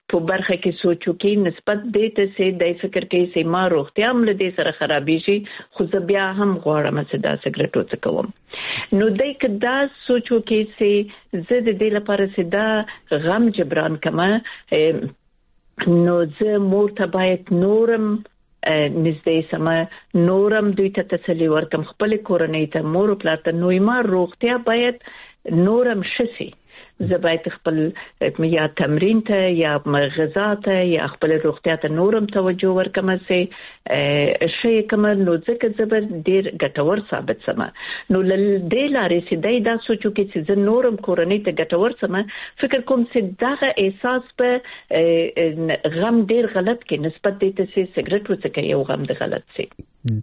په برخه کې سوچو کې نسبت دې ته سي د فکر کې سي ما روغتیا هم له دې سره خرابې شي خو زه بیا هم غواړم چې دا سګریټ وڅکوم نو دای کدا سوچو کې سي زه د دې لپاره سي دا غم جبران کما نو زه مور ته باید نورم نږدې سم نورم دوی ته تسلی ورکم خپل کورنۍ ته مور پلار ته نو ما روغتیا باید نورم شسي زه باید خپل یا تمرین ته یا غذا ته یا خپل روغتیا ته نورم توجه ورکم سي شي کوم نو ځکه زبر ډیر ګټور ثابت سم نو د لارې سي دا سوچو کې چې نورم کورنۍ ته ګټور سم فکر کوم چې دا احساس په غم ډیر غلط کې نسبت دي ته سګریټ وڅکي یو غم د غلط سي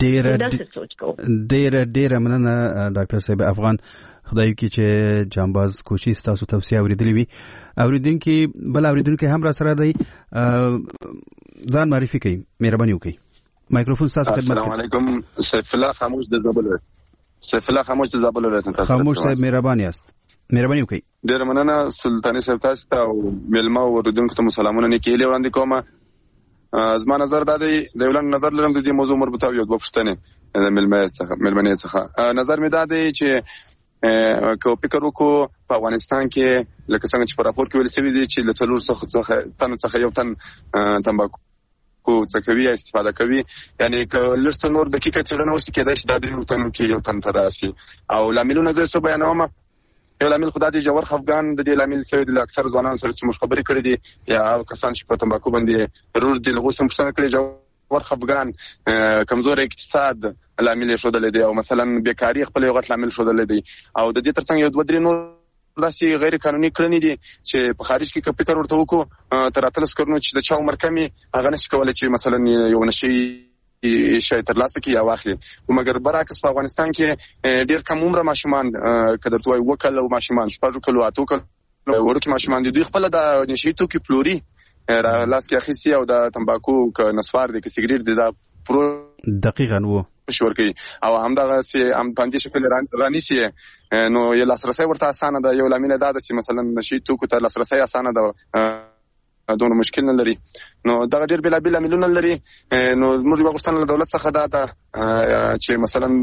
ډیر مننه ډاکټر صاحب افغان خدای کی چې جامباز کوشش تاسو توصیه اوریدلې وي اوریدونکو بل اوریدونکو هم را سره دی ځان معرفي کړئ مهرباني وکړئ مایکروفون تاسو خدمت السلام علیکم سیف الله خاموش د زابل ولایت خاموش صاحب مهرباني است مهرباني وکړئ ډیر مننه سلطانی صاحب تاسو ته او ملما اوریدونکو ته سلامونه نه کېلې وړاندې کوم زما نظر دا دی د ولن نظر لرم د دې موضوع مربوطه یو د پښتنې د ملمنې څخه نظر می دا دی چې که فکر وکړو په افغانستان کې لکه څنګه چې په راپور کې ویل شوی دی چې له څلور څخه یو تن تمباکو څخه استفاده کوي یعنی که لږ نور دقیقه څېړنه وشي کېدای شي دا د تنو کې یو تن تر راشي او لاملونه زه څه بیانوم یو لامل خدای دې جوړ خفګان د دې لامل څه دی اکثر ځوانان سره چې موږ خبرې کړې دي یا کسان چې په تمباکو باندې ضرور دي لغوه سم څه کړی جوړ خفګان کمزور اقتصاد لامل شودل دي او مثلا بیکاری خپل یو غټ لامل شودل دي او د دې ترڅنګ یو دوه درې نور داسې غیر قانوني کړنې دي چې په خارج کې فکر ورته وکړو تر اتلس کړنو چې د چا عمر کمی هغه نشي کولای چې مثلا یو نشي شي تر لاسه کې یا واخلي مګر برعکس په افغانستان کې ډیر کم عمر ماشومان کډر توي وکړل او ماشومان شپږ کلو اتو کلو ورکه ماشومان دي خپل د نشي تو کې پلوري لاس کې اخیسي او د تمباکو ک نسوار دي کې سیګریټ دي دا پرو دقیقاً وو شور کوي او همدغه سي هم باندې شکل رانی سي نو یو لاسرسي ورته اسانه ده یو لامل ده چې مثلا نشي توکو ته لاسرسي اسانه ده دونه مشکل نه لري نو دا ډېر بلا بلا مليون لري نو موږ غوښتنه له دولت څخه ده چې مثلا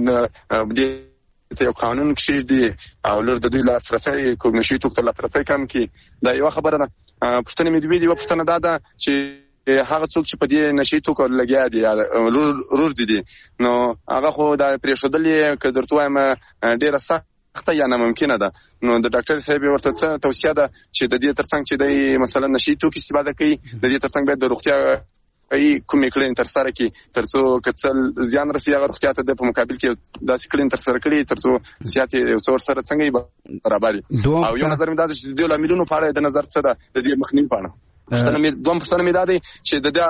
دې یو قانون کې دي او لور د دوی لاسرسي کوم نشي توکو ته لاسرسي کم کې دا یو خبره ده پښتنه مې دی پښتنه ده چې هغه څوک چې په دې نشي توکو لګیا دي رور دي نو هغه خو دا پریښودلې که درته وایم ډیره سخته یا ناممکنه ده نو د ډاکټر صاحب ورته څه توصیه ده چې د دې ترڅنګ چې د مثلا نشي توکو استفاده کوي د دې ترڅنګ باید د روغتیا کومې کړنې تر سره کړي ترڅو کڅل زیان رسي هغه روغتیا ته د په مقابل کې داسې کړنې تر سره کړي ترڅو صحت یې څور سره څنګه برابر او یو نظر مې دا چې د لاملونو په اړه د نظر څه ده د دې مخنیوي په اړه پښتنه مې دا دی چې د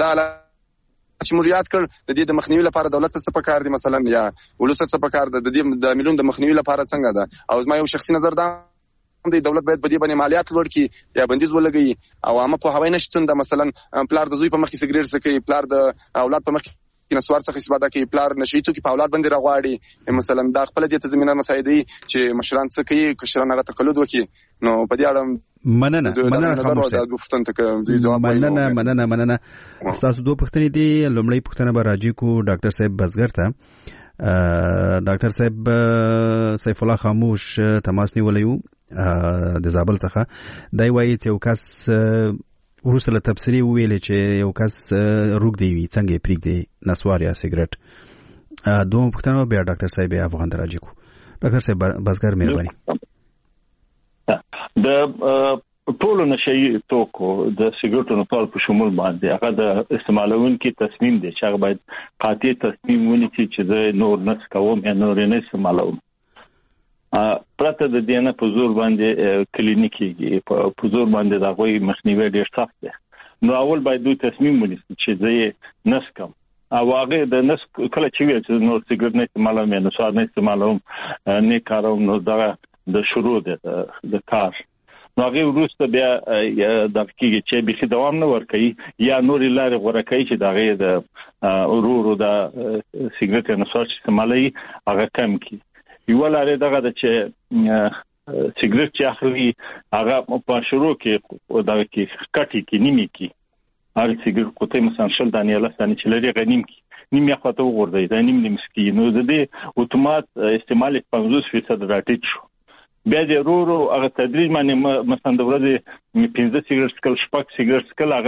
چې موږ یاد کړ د دې د مخنیوي لپاره دولت څه پکار دي مثلا یا ولوس څه پکار ده د دې د مليون د مخنیوي لپاره څنګه ده او زما یو شخصي نظر ده د دولت باید په دې باندې مالیات لوړ کړي یا بندیز ولګي او عامه په هوای نشټون د مثلا پلار د زوی په مخ کې سګریټ څکي پلار د اولاد په مخ کې نسوار څخه استفاده کوي پلار نشي تو کې په اولاد باندې راغواړي مثلا د خپل دې ته زمينه مساعدي چې مشران څه کوي کشران هغه تقلید وکړي نو په دې اړه مننه تاسو دوه پوښتنې دي لومړی پوښتنه به راځي کو ډاکټر صاحب بزګر ته ډاکټر صاحب سیف الله خاموش تماس نیولیو د زابل څخه دای وایي چې یو کس ورسره تفسیری ویل چې یو کس روغ دی وي څنګه پریږدي نسوار یا سیګریټ دوه پوښتنه به ډاکټر صاحب افغان راځي کو ډاکټر صاحب بزګر مهرباني د ټولو نشي توکو د سیګریټونو په شمول باندې هغه د استعمالونکو تصمیم دی چې هغه باید قاطع تصمیم ونیسي چې د نور نس کوم یا نور نه استعمالوم پرته د دې نه په زور باندې کلینیکي په زور باندې دا غوي مخنیوي ډیر سخت دی نو اول باید دوی تصمیم ونیسي چې زه نس کوم او هغه د نس کله چې وي چې نور سیګریټ نه استعمالوم یا نسوار نه استعمالوم نه کاروم نو دا د شروع د کار نو هغه وروسته بیا د کېږي چې به دوام نه ورکړي یا نور لارې غوړه کوي چې دغه د اورورو د سیګریټ نه سوچ استعمالي هغه کم کی یو لارې دغه د چې سیګریټ چې اخلي هغه په شروع کې دا کې کټي کې نیمه کې هغه سیګریټ کوته مثلا شل دانې له ثاني چې لري غنیم کې نیمه خواته وګورځي دا نیمه مسکی نو د دې اتومات استعمال 50% راټیټ شو بیا د رورو هغه تدریج باندې مثلا د ورځې 15 سیګریټ سکل شپږ سیګریټ سکل هغه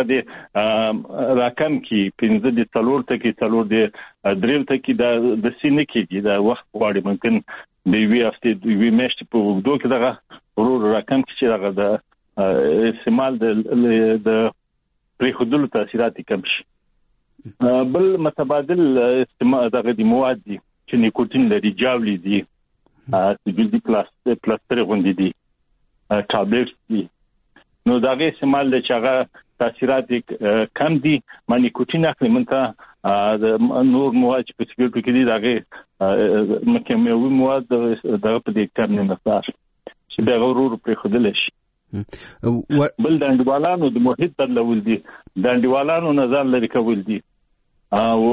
د راکم کې 15 د څلور ته کې څلور د دریم ته کې د سینې کې د وخت غواړي ممکن د وی افته د وی مشت په وګړو کې دغه رور راکم کې چې هغه د استعمال د پریخودلو تاثیرات کم شي بل متبادل استعمال دغه د مواد دي چې نیکوتین لري جاولي دي سیګریټ پلاستر غوندي دي ټابلیټس دي نو دغه استعمال د چاغه تاثیرات کم دي نیکوتین اخلي منته د نور مواد په سیګریټو کې دي دغه مکموي مواد دغه په دې کم نه مقدار چې د غرور پر خودل شي بل د انډوالانو د محیط بدلول دي د انډوالانو نظر لري کول دي او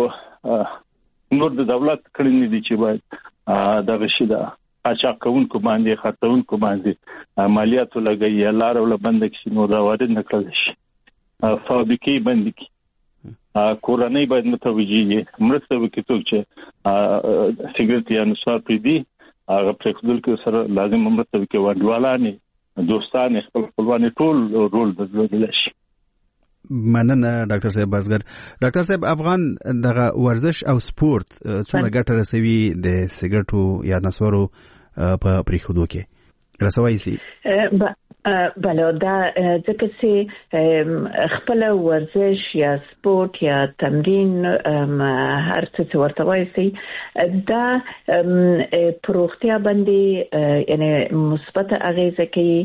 نور د دولت کړنې دي چې باید دغه شي دا اچھا کوونکو باندې خاطرونکو باندې مالیات لګي لار ول بند کړي نو دا وارد نکړل شي فابریکې بند کړي کورنۍ باید متوجي مرسته وکړي چې سیګریټ یا نسوار پریدي هغه پر خپل کې سره لازم مرسته وکړي وډوالانه دوستان خپلوان ټول رول بدلول شي مننه ډاکټر صاحب بازګر ډاکټر صاحب افغان دغه ورزش او سپورت څومره ګټه رسوي د سیګریټو یا نسوارو په پریخودو کې رسوي سي بله دا ځکه چې خپل ورزش یا سپورت یا تمرین هر څه ورته وایي دا پروختیا باندې یعنی مثبت اغیزه کوي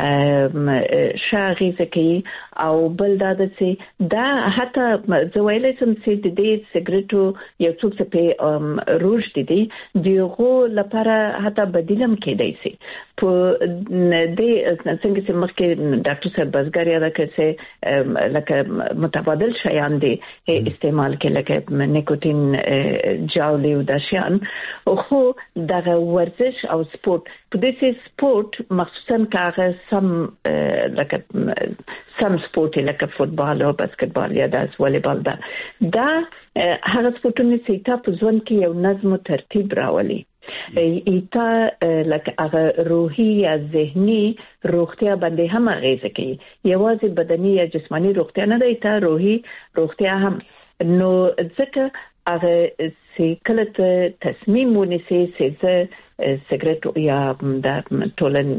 ښه اغیزه کوي او بل دا چې دا حتی زویلې سم چې د دې سیګریټو یو څوک په روج دي دیغه لپاره حتی بدیلم کېدای شي په دې څنګه چې مخکې ډاکټر صاحب بازګر یاد کړ چې لکه متبادل شیان دي استعمال کې لکه نیکوتین جاولي او داشیان خو دغه ورزش او سپورت په دې سپورت مخصوصا کاغه سم سپورت لکه فوتبال او باسکټبال یا د والیبال دا هغه سپورتونه چې تاسو ځوان کې یو نظم او ترتیب راولي ایتا لکه هغه روحي یا ذهني روغتیا باندې هم اغیزه کوي یوازې بدني یا جسمانی روغتیا نه ده ایتا روحي روغتیا هم نو ځکه هغه چې کله تصمیم ونیسي چې سیګریټ یا د ټولن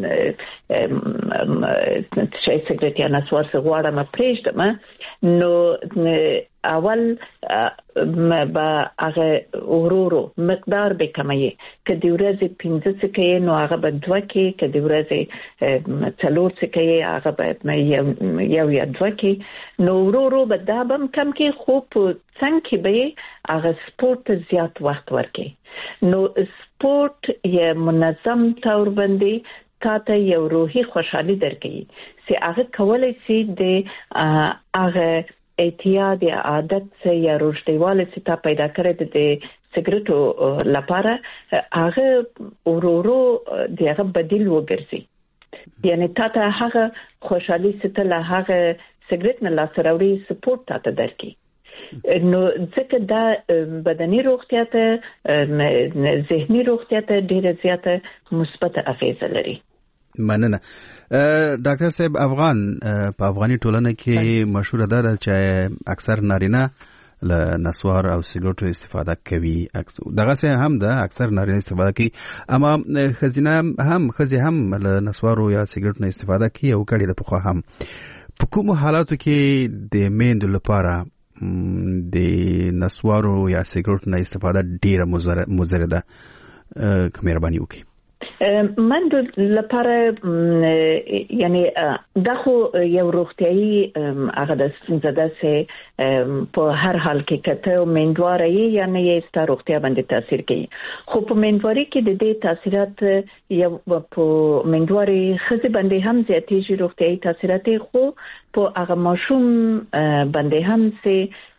شای سیګریټ یا نسوار څخه غواړم پرېږدم نو اول با هغه ورورو مقدار به کمایي که د ورځې 15 څخه نو هغه به 2 کې که د ورځې 4 څخه هغه به یو یا 2 کې نو ورورو به دا بم کم کې خو په څنګه به هغه سپورت زیات وخت ورکړي نو سپورت یې منظم تور باندې تاته یو روحي خوشحالي درکړي چې هغه کولای شي د هغه اعتیاد یا عادت یا روشتیواله چې تا پیدا کړی د سیګریټو لپاره هغه ورورو دغه بدیل وګرځي یعنی تاته هغه خوشحالي ستله هغه سیګریټ نه لاسراوړي سپورت تاته درکړي نو ځکه دا بدني روغتیا ته ذهني روغتیا ته ډیره زیاته مثبت اغیزه لري مننه ډاکټر صاحب افغان په افغاني ټولنه کې مشهور ده چې اکثر نارینه له نسوار او سیګریټو استفاده کوي دغه څه هم ده اکثر نارینه استفاده کوي اما خزي هم له نسوارو یا سیګریټو استفاده کوي او کړي د پخوا هم په کوم حالاتو کې د میندو لپاره د نسوارو یا سیګریټو نه استفاده ډیره مضره ده که مهرباني وکړي من لپاره یعنی دا خو یو روغتیايي هغه د ستونزه سه په هر حال کې کته مندواره یعنی یې ستاسو روغتیا باندې تاثیر کوي خو په مندواري کې د دې تاثیرات یو په مندواري خزي باندې هم زیاتېږي روغتیايي تاثیرات خو په هغه ماشوم باندې هم سه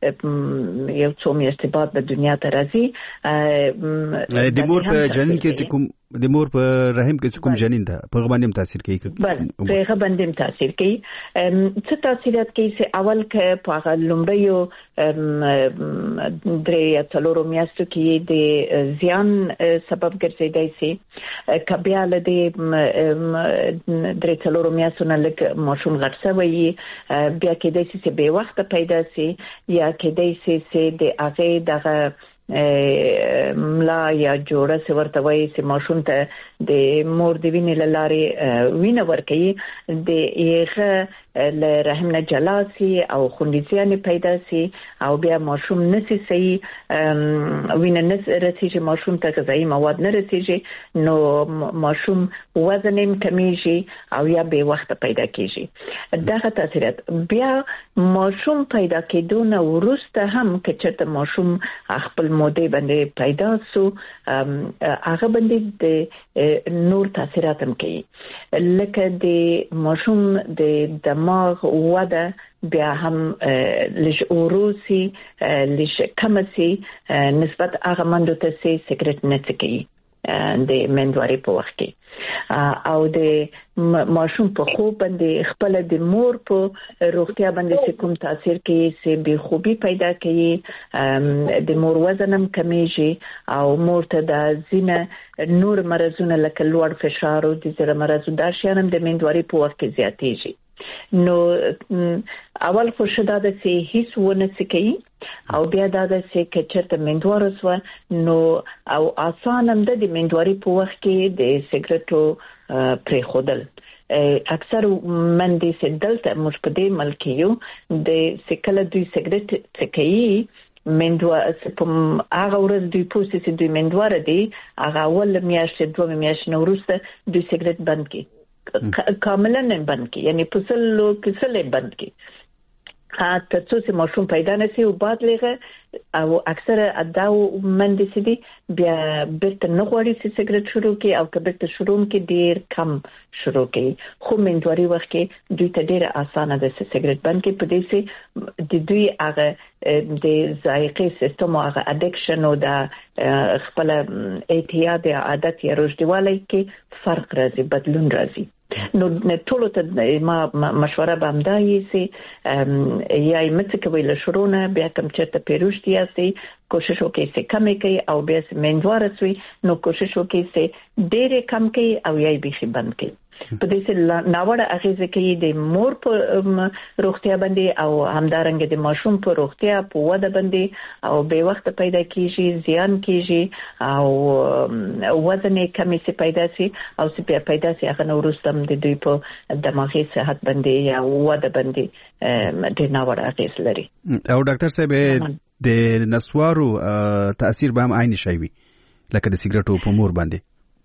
یو څو میاشتې بعد د دنیا ته راځي. د مور په جنین کې کوم د مور په رحم کې کوم جنین ده په غوښنه تاثیر کوي. بله په غوښنه تاثیر کوي. څه تاثیرات کوي چې اول کې په هغه لومړیو 3-4 میاشتو کې د زیان سبب ګرځیدای شي. کبیا له دې 3-4 میاشتو نه لږ ماشوم غټ شوی بیا کېدای شي چې به وخت پیدا شي یا کېدای شي چې د هغه دغه ملا یا جوړه ورته وایي چې ماشوم ته د مور د وینې لارې وینه ورکوي د یغه له رحم نه جلا شي او خوندیزیان پیدا شي او بیا ماشوم نسی صحیح وینه نه رسیږي ماشوم ته غذایی مواد نه رسیږي نو ماشوم وزن یې کمیږي او یا به وخت پیدا کیږي. دغه تاثیرات بیا ماشوم پیدا کېدو نه وروسته هم که چېرته ماشوم خپل موده باندې پیدا سو هغه باندې د نور تاثیرات هم کوي لکه د ماشوم د دماغ وده بیا هم لږ اوروسي لږ کمسي نسبت هغه مندو ته سي سیګریټ نه څکي د مندواري په وخت کې او د ماشوم په خوب باندې خپل د مور په روغتیا باندې کوم تاثیر کوي چې به خوبي پیدا کوي د مور وزن هم کمیږي او مور ته د زینه نور مرزونه لکه لوړ فشار او د زړه مرزو دا شیان هم د مندواري په وخت کې زیاتېږي. نو اول خو شدا د سي هیڅ ونه سکی او بیا دا د سي کچته مندوار وسو نو او آسان هم د مندواري په وخت کې د سیګریټو پرې خودل اکثر من دې سدلته مش په دې ملکیو د سکل دوی سیګریټ سکی مندوا په هغه ورځ دوی پوسټ دوی مندوار دي هغه ول میاشت 2 میاشت نو وروسته دوی سیګریټ بند کی کاملا بند کی یعنی پسلو کسله بند کی تاسو چې ماشوم پیدا نشي او بعد لغه او اکثر اداو مند سي بیا بیرته نه غواړي چې سیګریټ شروع کی او کبه ته شروع کی ډیر کم شروع کی خو مندوري وخت کې دوی ته ډیر اسانه ده چې سیګریټ بند کی په دې سي د دوی هغه د ذایقې سیستم او هغه اډکشن او د خپل اعتیاد عادت یا رشدوالی کې فرق راځي بدلون راځي. نو ټولو ته ما مشوره به همدایي سي یا مڅ کوي له شروع نه بیا کوم چرته پیروشتي یاستي کوشش وکړئ چې کم کړئ او بیا مندوار شوي نو کوشش وکړئ چې ډېر کم کړئ او یا به شي بند کړئ. په دې سره ناوړه اغیزه کوي د مور په روغتیا باندې او همدارنګ د ماشوم په روغتیا په وده باندې او به وخت پیدا کیږي زیان کیږي او وزن کمی سي پیدا سي او سي پیدا سي هغه نورستم د دوی په دماغي صحت باندې یا وده باندې د ناوړه اغیز لري. او ډاکټر صاحب د نسوارو تاثیر به هم عین شي وي لکه د سیګریټو په مور باندې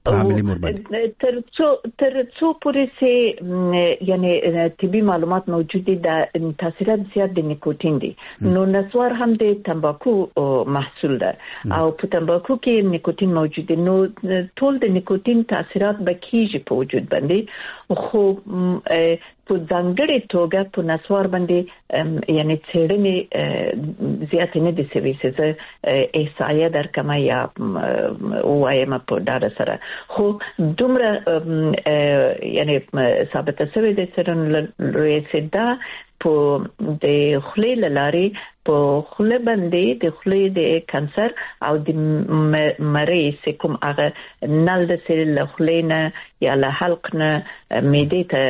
تر څو پورې سي یعنی طبي معلومات موجود دي د تاثیرات زیات د نیکوتین دي. نو نسوار هم د تمباکو محصول ده او په تمباکو کې نیکوتین موجود دي نو ټول د نیکوتین تاثیرات به کیږي په وجود باندې خو په ځانګړې توګه په نسوار باندې یعنی څېړنې زیات نه دي شوي چې احصایه درکمه یا وایم په ډاډه سره خو دومره یعنی ثابت شوی دی چې دا په د خولې لارې په خوله باندې د خولې د کانسر او د مری کوم هغه نل د سیل خولې نه یا له حلق نه معدې ته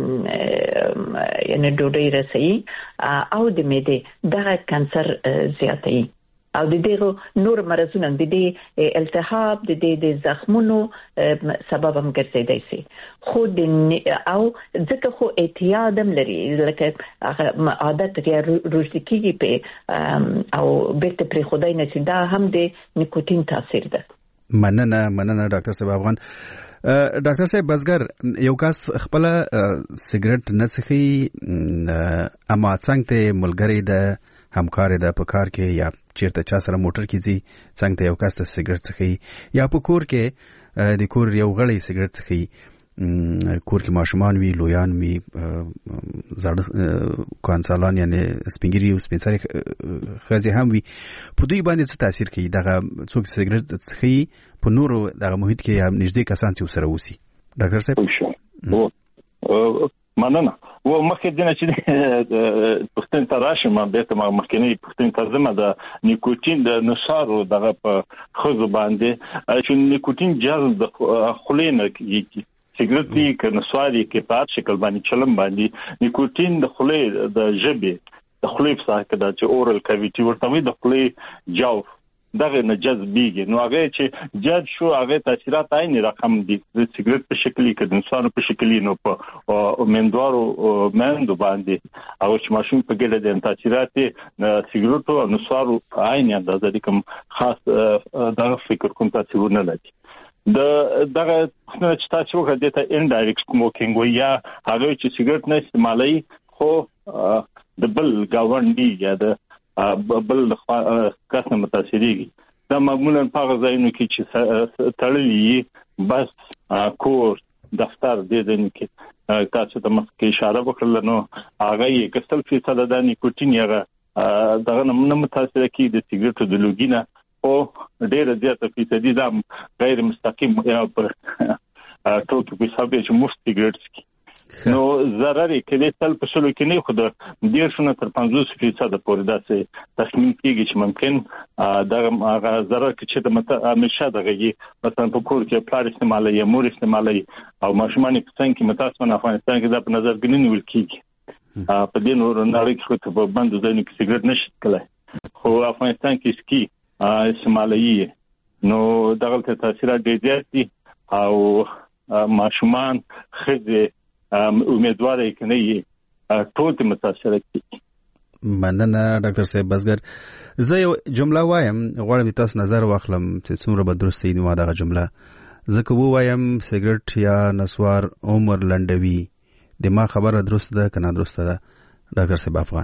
یعنی ډوډۍ رسي او د معدې دغه کانسر زیاتوي او د دې نور مرزونه د دې التهاب د دې زخمونو سبب هم ګرځیدای شي خو د او ځکه خو اعتیاد هم لري لکه عادت یا روزګي په او بیرته پرې خدای نه چې دا هم د نیکوتین تاثیر ده. مننه ډاکټر صاحب افغان. ډاکټر صاحب بزګر یو کس خپل سیګریټ نه څخي اما څنګه ته ملګری ده همکار ده په کار کې یا چیرته چا سره موټر کې ځي څنګه یو کس ته سیګریټ څخي یا په کور کې د کور یو غړی سیګریټ څخي کور کې ماشومان وي لویان وي زړه کانسالان یعنی سپینګری او سپینساري خزي هم وي په دوی باندې څه تاثیر کوي دغه څوک سیګریټ څخه په نورو دغه محیط کې هم نږدې کسان چې سره وسی ډاکټر صاحب مننه و مخکې دنه چې پښتون تراشم به ته مخکنی پښتون ترجمه د نیکوتین د نصارو دغه په خزو باندې چې نیکوتین جذب د خلینه کې سیګریټي کې نصاري کې په شکل باندې چلم باندې نیکوتین د خلې د ژبې د خلې په ساحه کې د اورال کاویټي ورته وي د خلې جوف دغه نه جذبېږي نو هغه چې جذب شو هغه تاثیرات عین رقم دي د سیګریټ په شکل کې د انسان په شکل نو په مندوارو مندو باندې او چې ماشوم په ګډه د تاثیرات سیګریټو او نصارو عین اندازه کوم خاص دغه فکر کوم تاثیرونه لري دغه څنګه چې تاسو وګورئ د انډایرکټ سموکینګ یا هغه چې سیګریټ نه استعمالي خو د بل گاونډي یا د بل کس نه متاثرېږي دا معمولا په هغه ځایونو کې چې تړلي بس کور دفتر دې ځینې کې تاسو ته مخکې اشاره وکړل نو هغه یې کستل فیصد د نیکوتین هغه دغه نه متاثر کی د سیګریټو د لوګینه او ډېر زیاته فیصدي دا غیر مستقیم پر ټوکې په حساب چې مفت سیګریټ نو ضرر کې تل په شلو کې نه خو د 10 تر 50% پورې داسې تصمیم کېږي چې ممکن دا هغه ضرر کې چې د همیشه دغه مثلا په کور کې پلار استعمالي یا مور استعمالي او ماشومان په څنګه کې متاسفانه افغانستان کې دا په نظر کې نه نیول کېږي په دې نور نړۍ کې په باندې ځینې کې سیګریټ نشي کولای خو افغانستان کې سکی استعمالي نو دغه تاثیرات ډېر زیات دي او ماشومان خزه امیدواره کنه ټول متاثر کیږي مننه ډاکټر صاحب بزګر زه یو جمله وایم غواړم تاسو نظر واخلم چې څومره به درسته وي نو دا جمله زکه وایم سیګریټ یا نسوار عمر لنډوي د ما خبره درسته ده کنه درسته ده ډاکټر صاحب افغان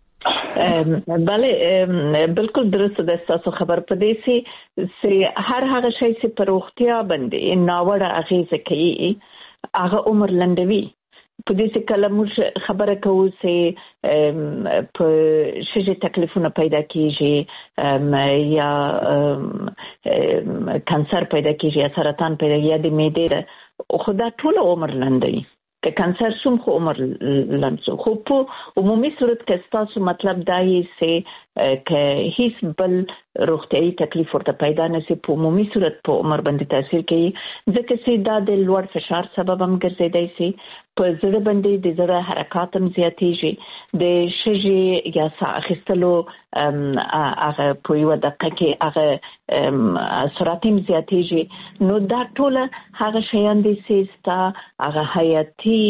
بله بالکل درسته ده تاسو خبر پدې سي هر هغه شی چې پر روغتیا باندې ناوړه اغیزه کوي هغه عمر لنډوي په دې څه کله موږ خبره کوو چې په شې تکلیفونه پیدا کیږي یا کانسر پیدا کیږي یا سرطان پیدا کیږي یا د معدې خو دا ټول عمر لنډوي که کانسر سوم خو عمر لنډو خو په عمومي صورت کې تاسو مطلب دا یې چې که هیڅ بل روغتیايي تکلیف ورته پیدا نشي په عمومي صورت په عمر باندې تاثیر کوي ځکه چې دا د لوړ فشار سبب هم ګرځیدای شي په زړه باندې د زړه حرکات هم زیاتېږي د شږې یا ساه اخیستلو هغه په یو دقیقه کې هغه سرعت هم زیاتېږي نو دا ټول هغه شیان دي چې هغه حیاتي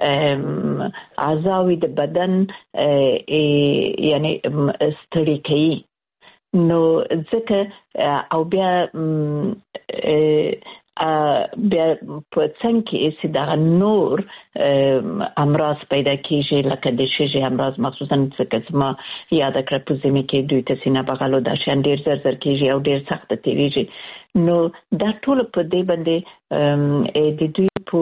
اعضاء د بدن یعنی ستړي کوي نو ځکه او بیا په څنګه کې چې دا نور امراض پیدا کیږي لکه د شې امراض مخصوصا څه ما یاد کړ په زمي کې دوی ته سینه بغلو د شان ډیر زر کیږي او ډیر سخت تیریږي نو دا ټول په دې باندې د دوی په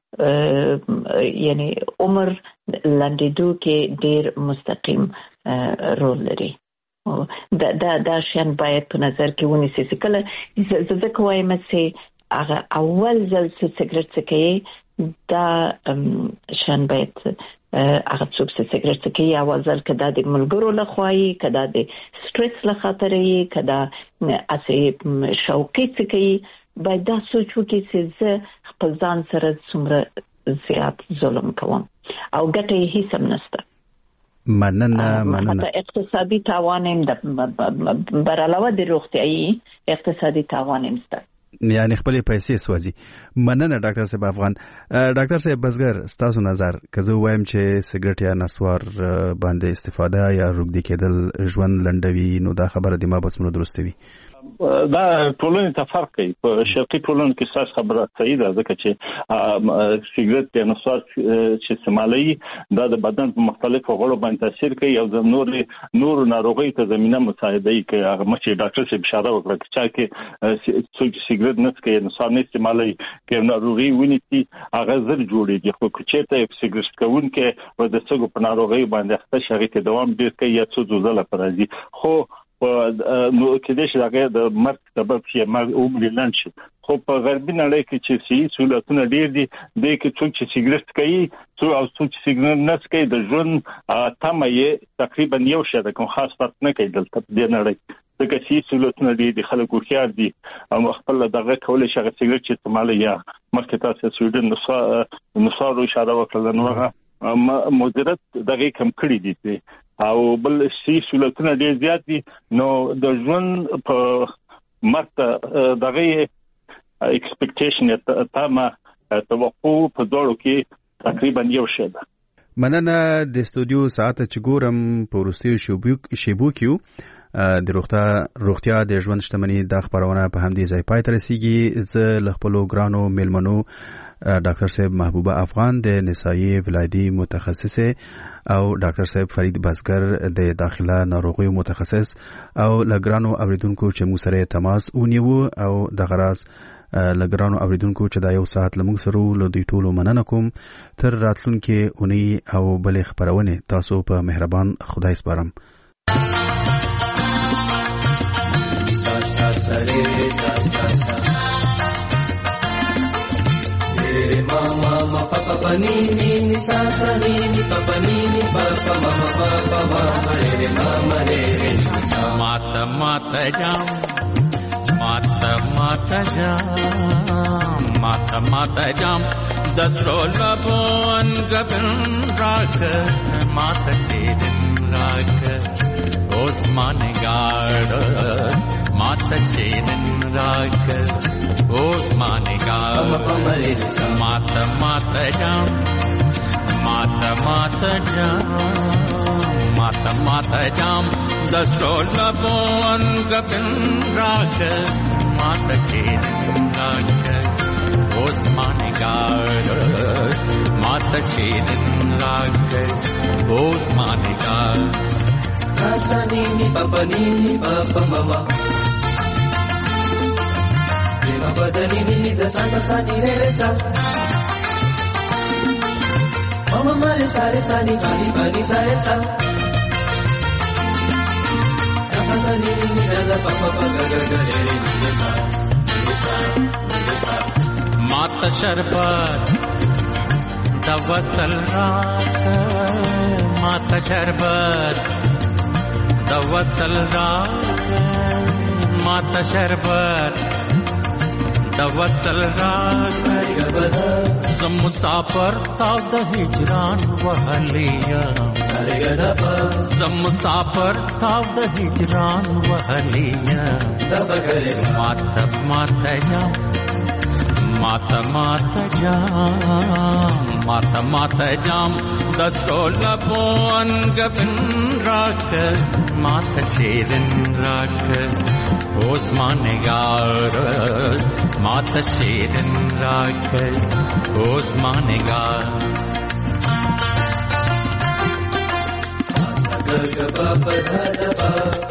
یعنی عمر لاندېدو کې ډیر مستقیم رول لري دا شان باید په نظر کې ونیسي چې کله زه کوم چې هغه اول ځل چې سیګریټ څکوي دا شان باید هغه څوک چې سیګریټ څکوي اول ځل کدا د ملګرو لخوایي کدا د سټرس له خاطرې کدا اسې شوقي څکوي باید دا سوچ وکړي چې زه خپل ځان سره څومره زیات ظلم کوم او ګټه یې هیڅ هم نشته مننه حتی اقتصادي تاوان هم بر علاوه د روغتیايي اقتصادي تاوان هم شته یعنی خپل پیسې سوځي مننه ډاکټر صاحب افغان ډاکټر صاحب بزګر تاسو نظر کزه وایم چې سیګریټ یا نسوار باندې استفاده یا روږدي کېدل ژوند لنډوي نو دا خبره د ما بس مو درسته وي دا ټولنې ته فرق کوي. په شرقي ټولنو کې ستاسو خبره صحیح ده ځکه چې سیګریټ یا نسوار چې استعمالوي دا د بدن په مختلفو غړو باندې تاثیر کوي او د نور ناروغیو ته زمينه مساعده کوي. هغه مچې ډاکټر صاحب اشاره وکړه چې څوک سیګریټ نه څکوي نسوار نه استعمالوي کې ناروغي ونیسي هغه زر جوړيږي. خو چې ته سیګریټ کوونکې و د څګو په ناروغي باندې خپل شغې ته دوام ډیر کوي یا څه ځله پر راځي. خو نو کې چې هغه د مرګ سبب شي مرګ عمر لاند شي. خو په غربي نړۍ کې چې صحي سہولتونه ډیر دي د کې څوک چې سیګریټ کوي څوک چې سیګریټ نه کوي د ژوند تمه یې تقریبا یو شی د کوم خاص فرق نه کوي دلته د نړۍ ځکه چې سہولتونه دي خلک ورخيار دي او خپل دغه کول شي سیګریټ چې استعمال یا مخکې تاسو سویډن نو اشاره وکړه نو هغه مدیریت دغه کم کړی دي او بل شي سہولتونه ډیر زیات دي. نو د ژوند په مرته دغه ایکسپیکټیشن تمه توقع په دوړو کې تقریبا یو شی ده. مننه د استودیو ساعت چې ګورم په ورستیو شیبو کیو د روغتیا د ژوند شتمنۍ د خبرونه په همدې ځای پای ته رسیږي. زه له خپلو ګرانو میلمنو ډاکټر صاحب محبوبه افغان د نسایي ولادي متخصصه او ډاکټر صاحب فرید بازګر د داخله ناروغیو متخصص او لګرانو اوریدونکو چې مو سره تماس ونیو او د غراس لګرانو اوریدونکو چې دا یو ساعت لمغ سره له دوی ټولو مننه کوم. تر راتلونکي اونۍ او بل خبرونه تاسو په مهربان خدای سپارم. Mama papa panini ni sasa nini papa nini papa mama papa mama re mama re mata mata jam mata mata jam mata mata jam dasrola bon gabin rak mata shedin rak osman gard mata shedin rak Osman God, Mata Mata Jam, Mata Mata Jam, Mata Mata Jam, Dasrola Bon Gabin Raka, Mata Shedin Raka, Osman God, Mata Shedin Raka, Osman God. Kasanini Papa Nini Papa Mama. Papa Danini the Santa Sani Resa Mama Mare Sare Sani Bali Bali Sare Sa Santa Sani the Papa Papa Mata Sharbat Dawasal Raat Mata Sharbat Dawasal Raat Mata Sharbat Dawasal raas Zamusafar tav da hijran wahaliya Zamusafar tav da hijran wahaliya Mata mata jam Mata mata jam Mata mata jam Dasrola bon gabin rak Mata shedin rak Osman God, Mata Shedin Rak, Osman God. Sasa Gaga Papa Dada Pa,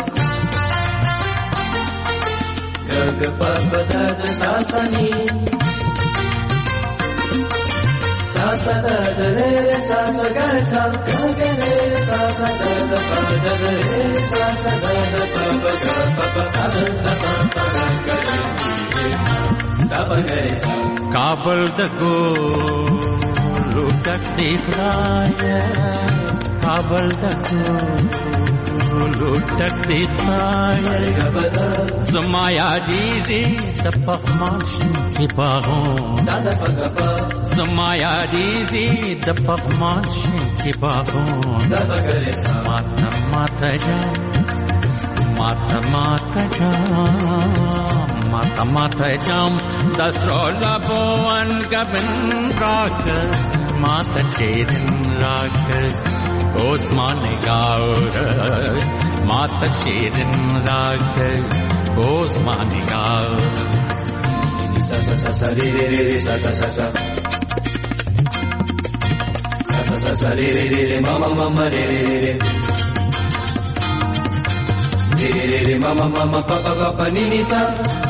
Gaga Papa Dada Sasani, Sasa Dada Re Sasa Gare Sa, Gaga Re Sasa Dada Papa Dada Re Sasa Dada Papa Papa Kabul the gold, look at the fire. Kabul the gold, look at the fire. Zamaya dizi, the pachmash ki pagon. Zamaya dizi, the pachmash ki pagon. Mata mata jam, mata mata jam. Mata mata jam, dasrola bon gabin rak, mata shedin rak, Osman God, mata shedin rak, goes manigal. Sa sa sa sa re re re sa sa sa sa. Sa sa sa sa re re re mama mama re re re. Re re re mama mama papa papa ni ni sa.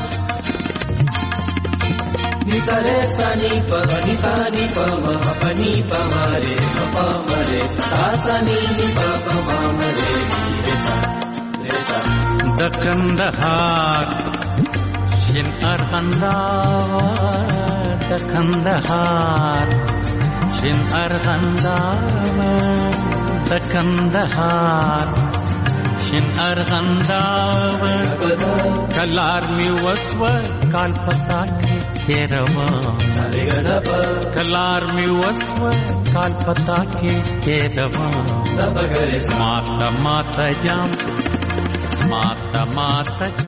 Ni sa re sa ni pa ma pa ni pa ma re pa ma re sa sa ni pa pa ma ma re re sa. The Kandahar, Shin Arghandawar, the Kandahar, Shin Arghandawar, the Kandahar, Shin Arghandawar, Kalar mi waswa kalpata ke terava, Kalar mi waswa kalpata ke terava, Mata mata jam. Mata mata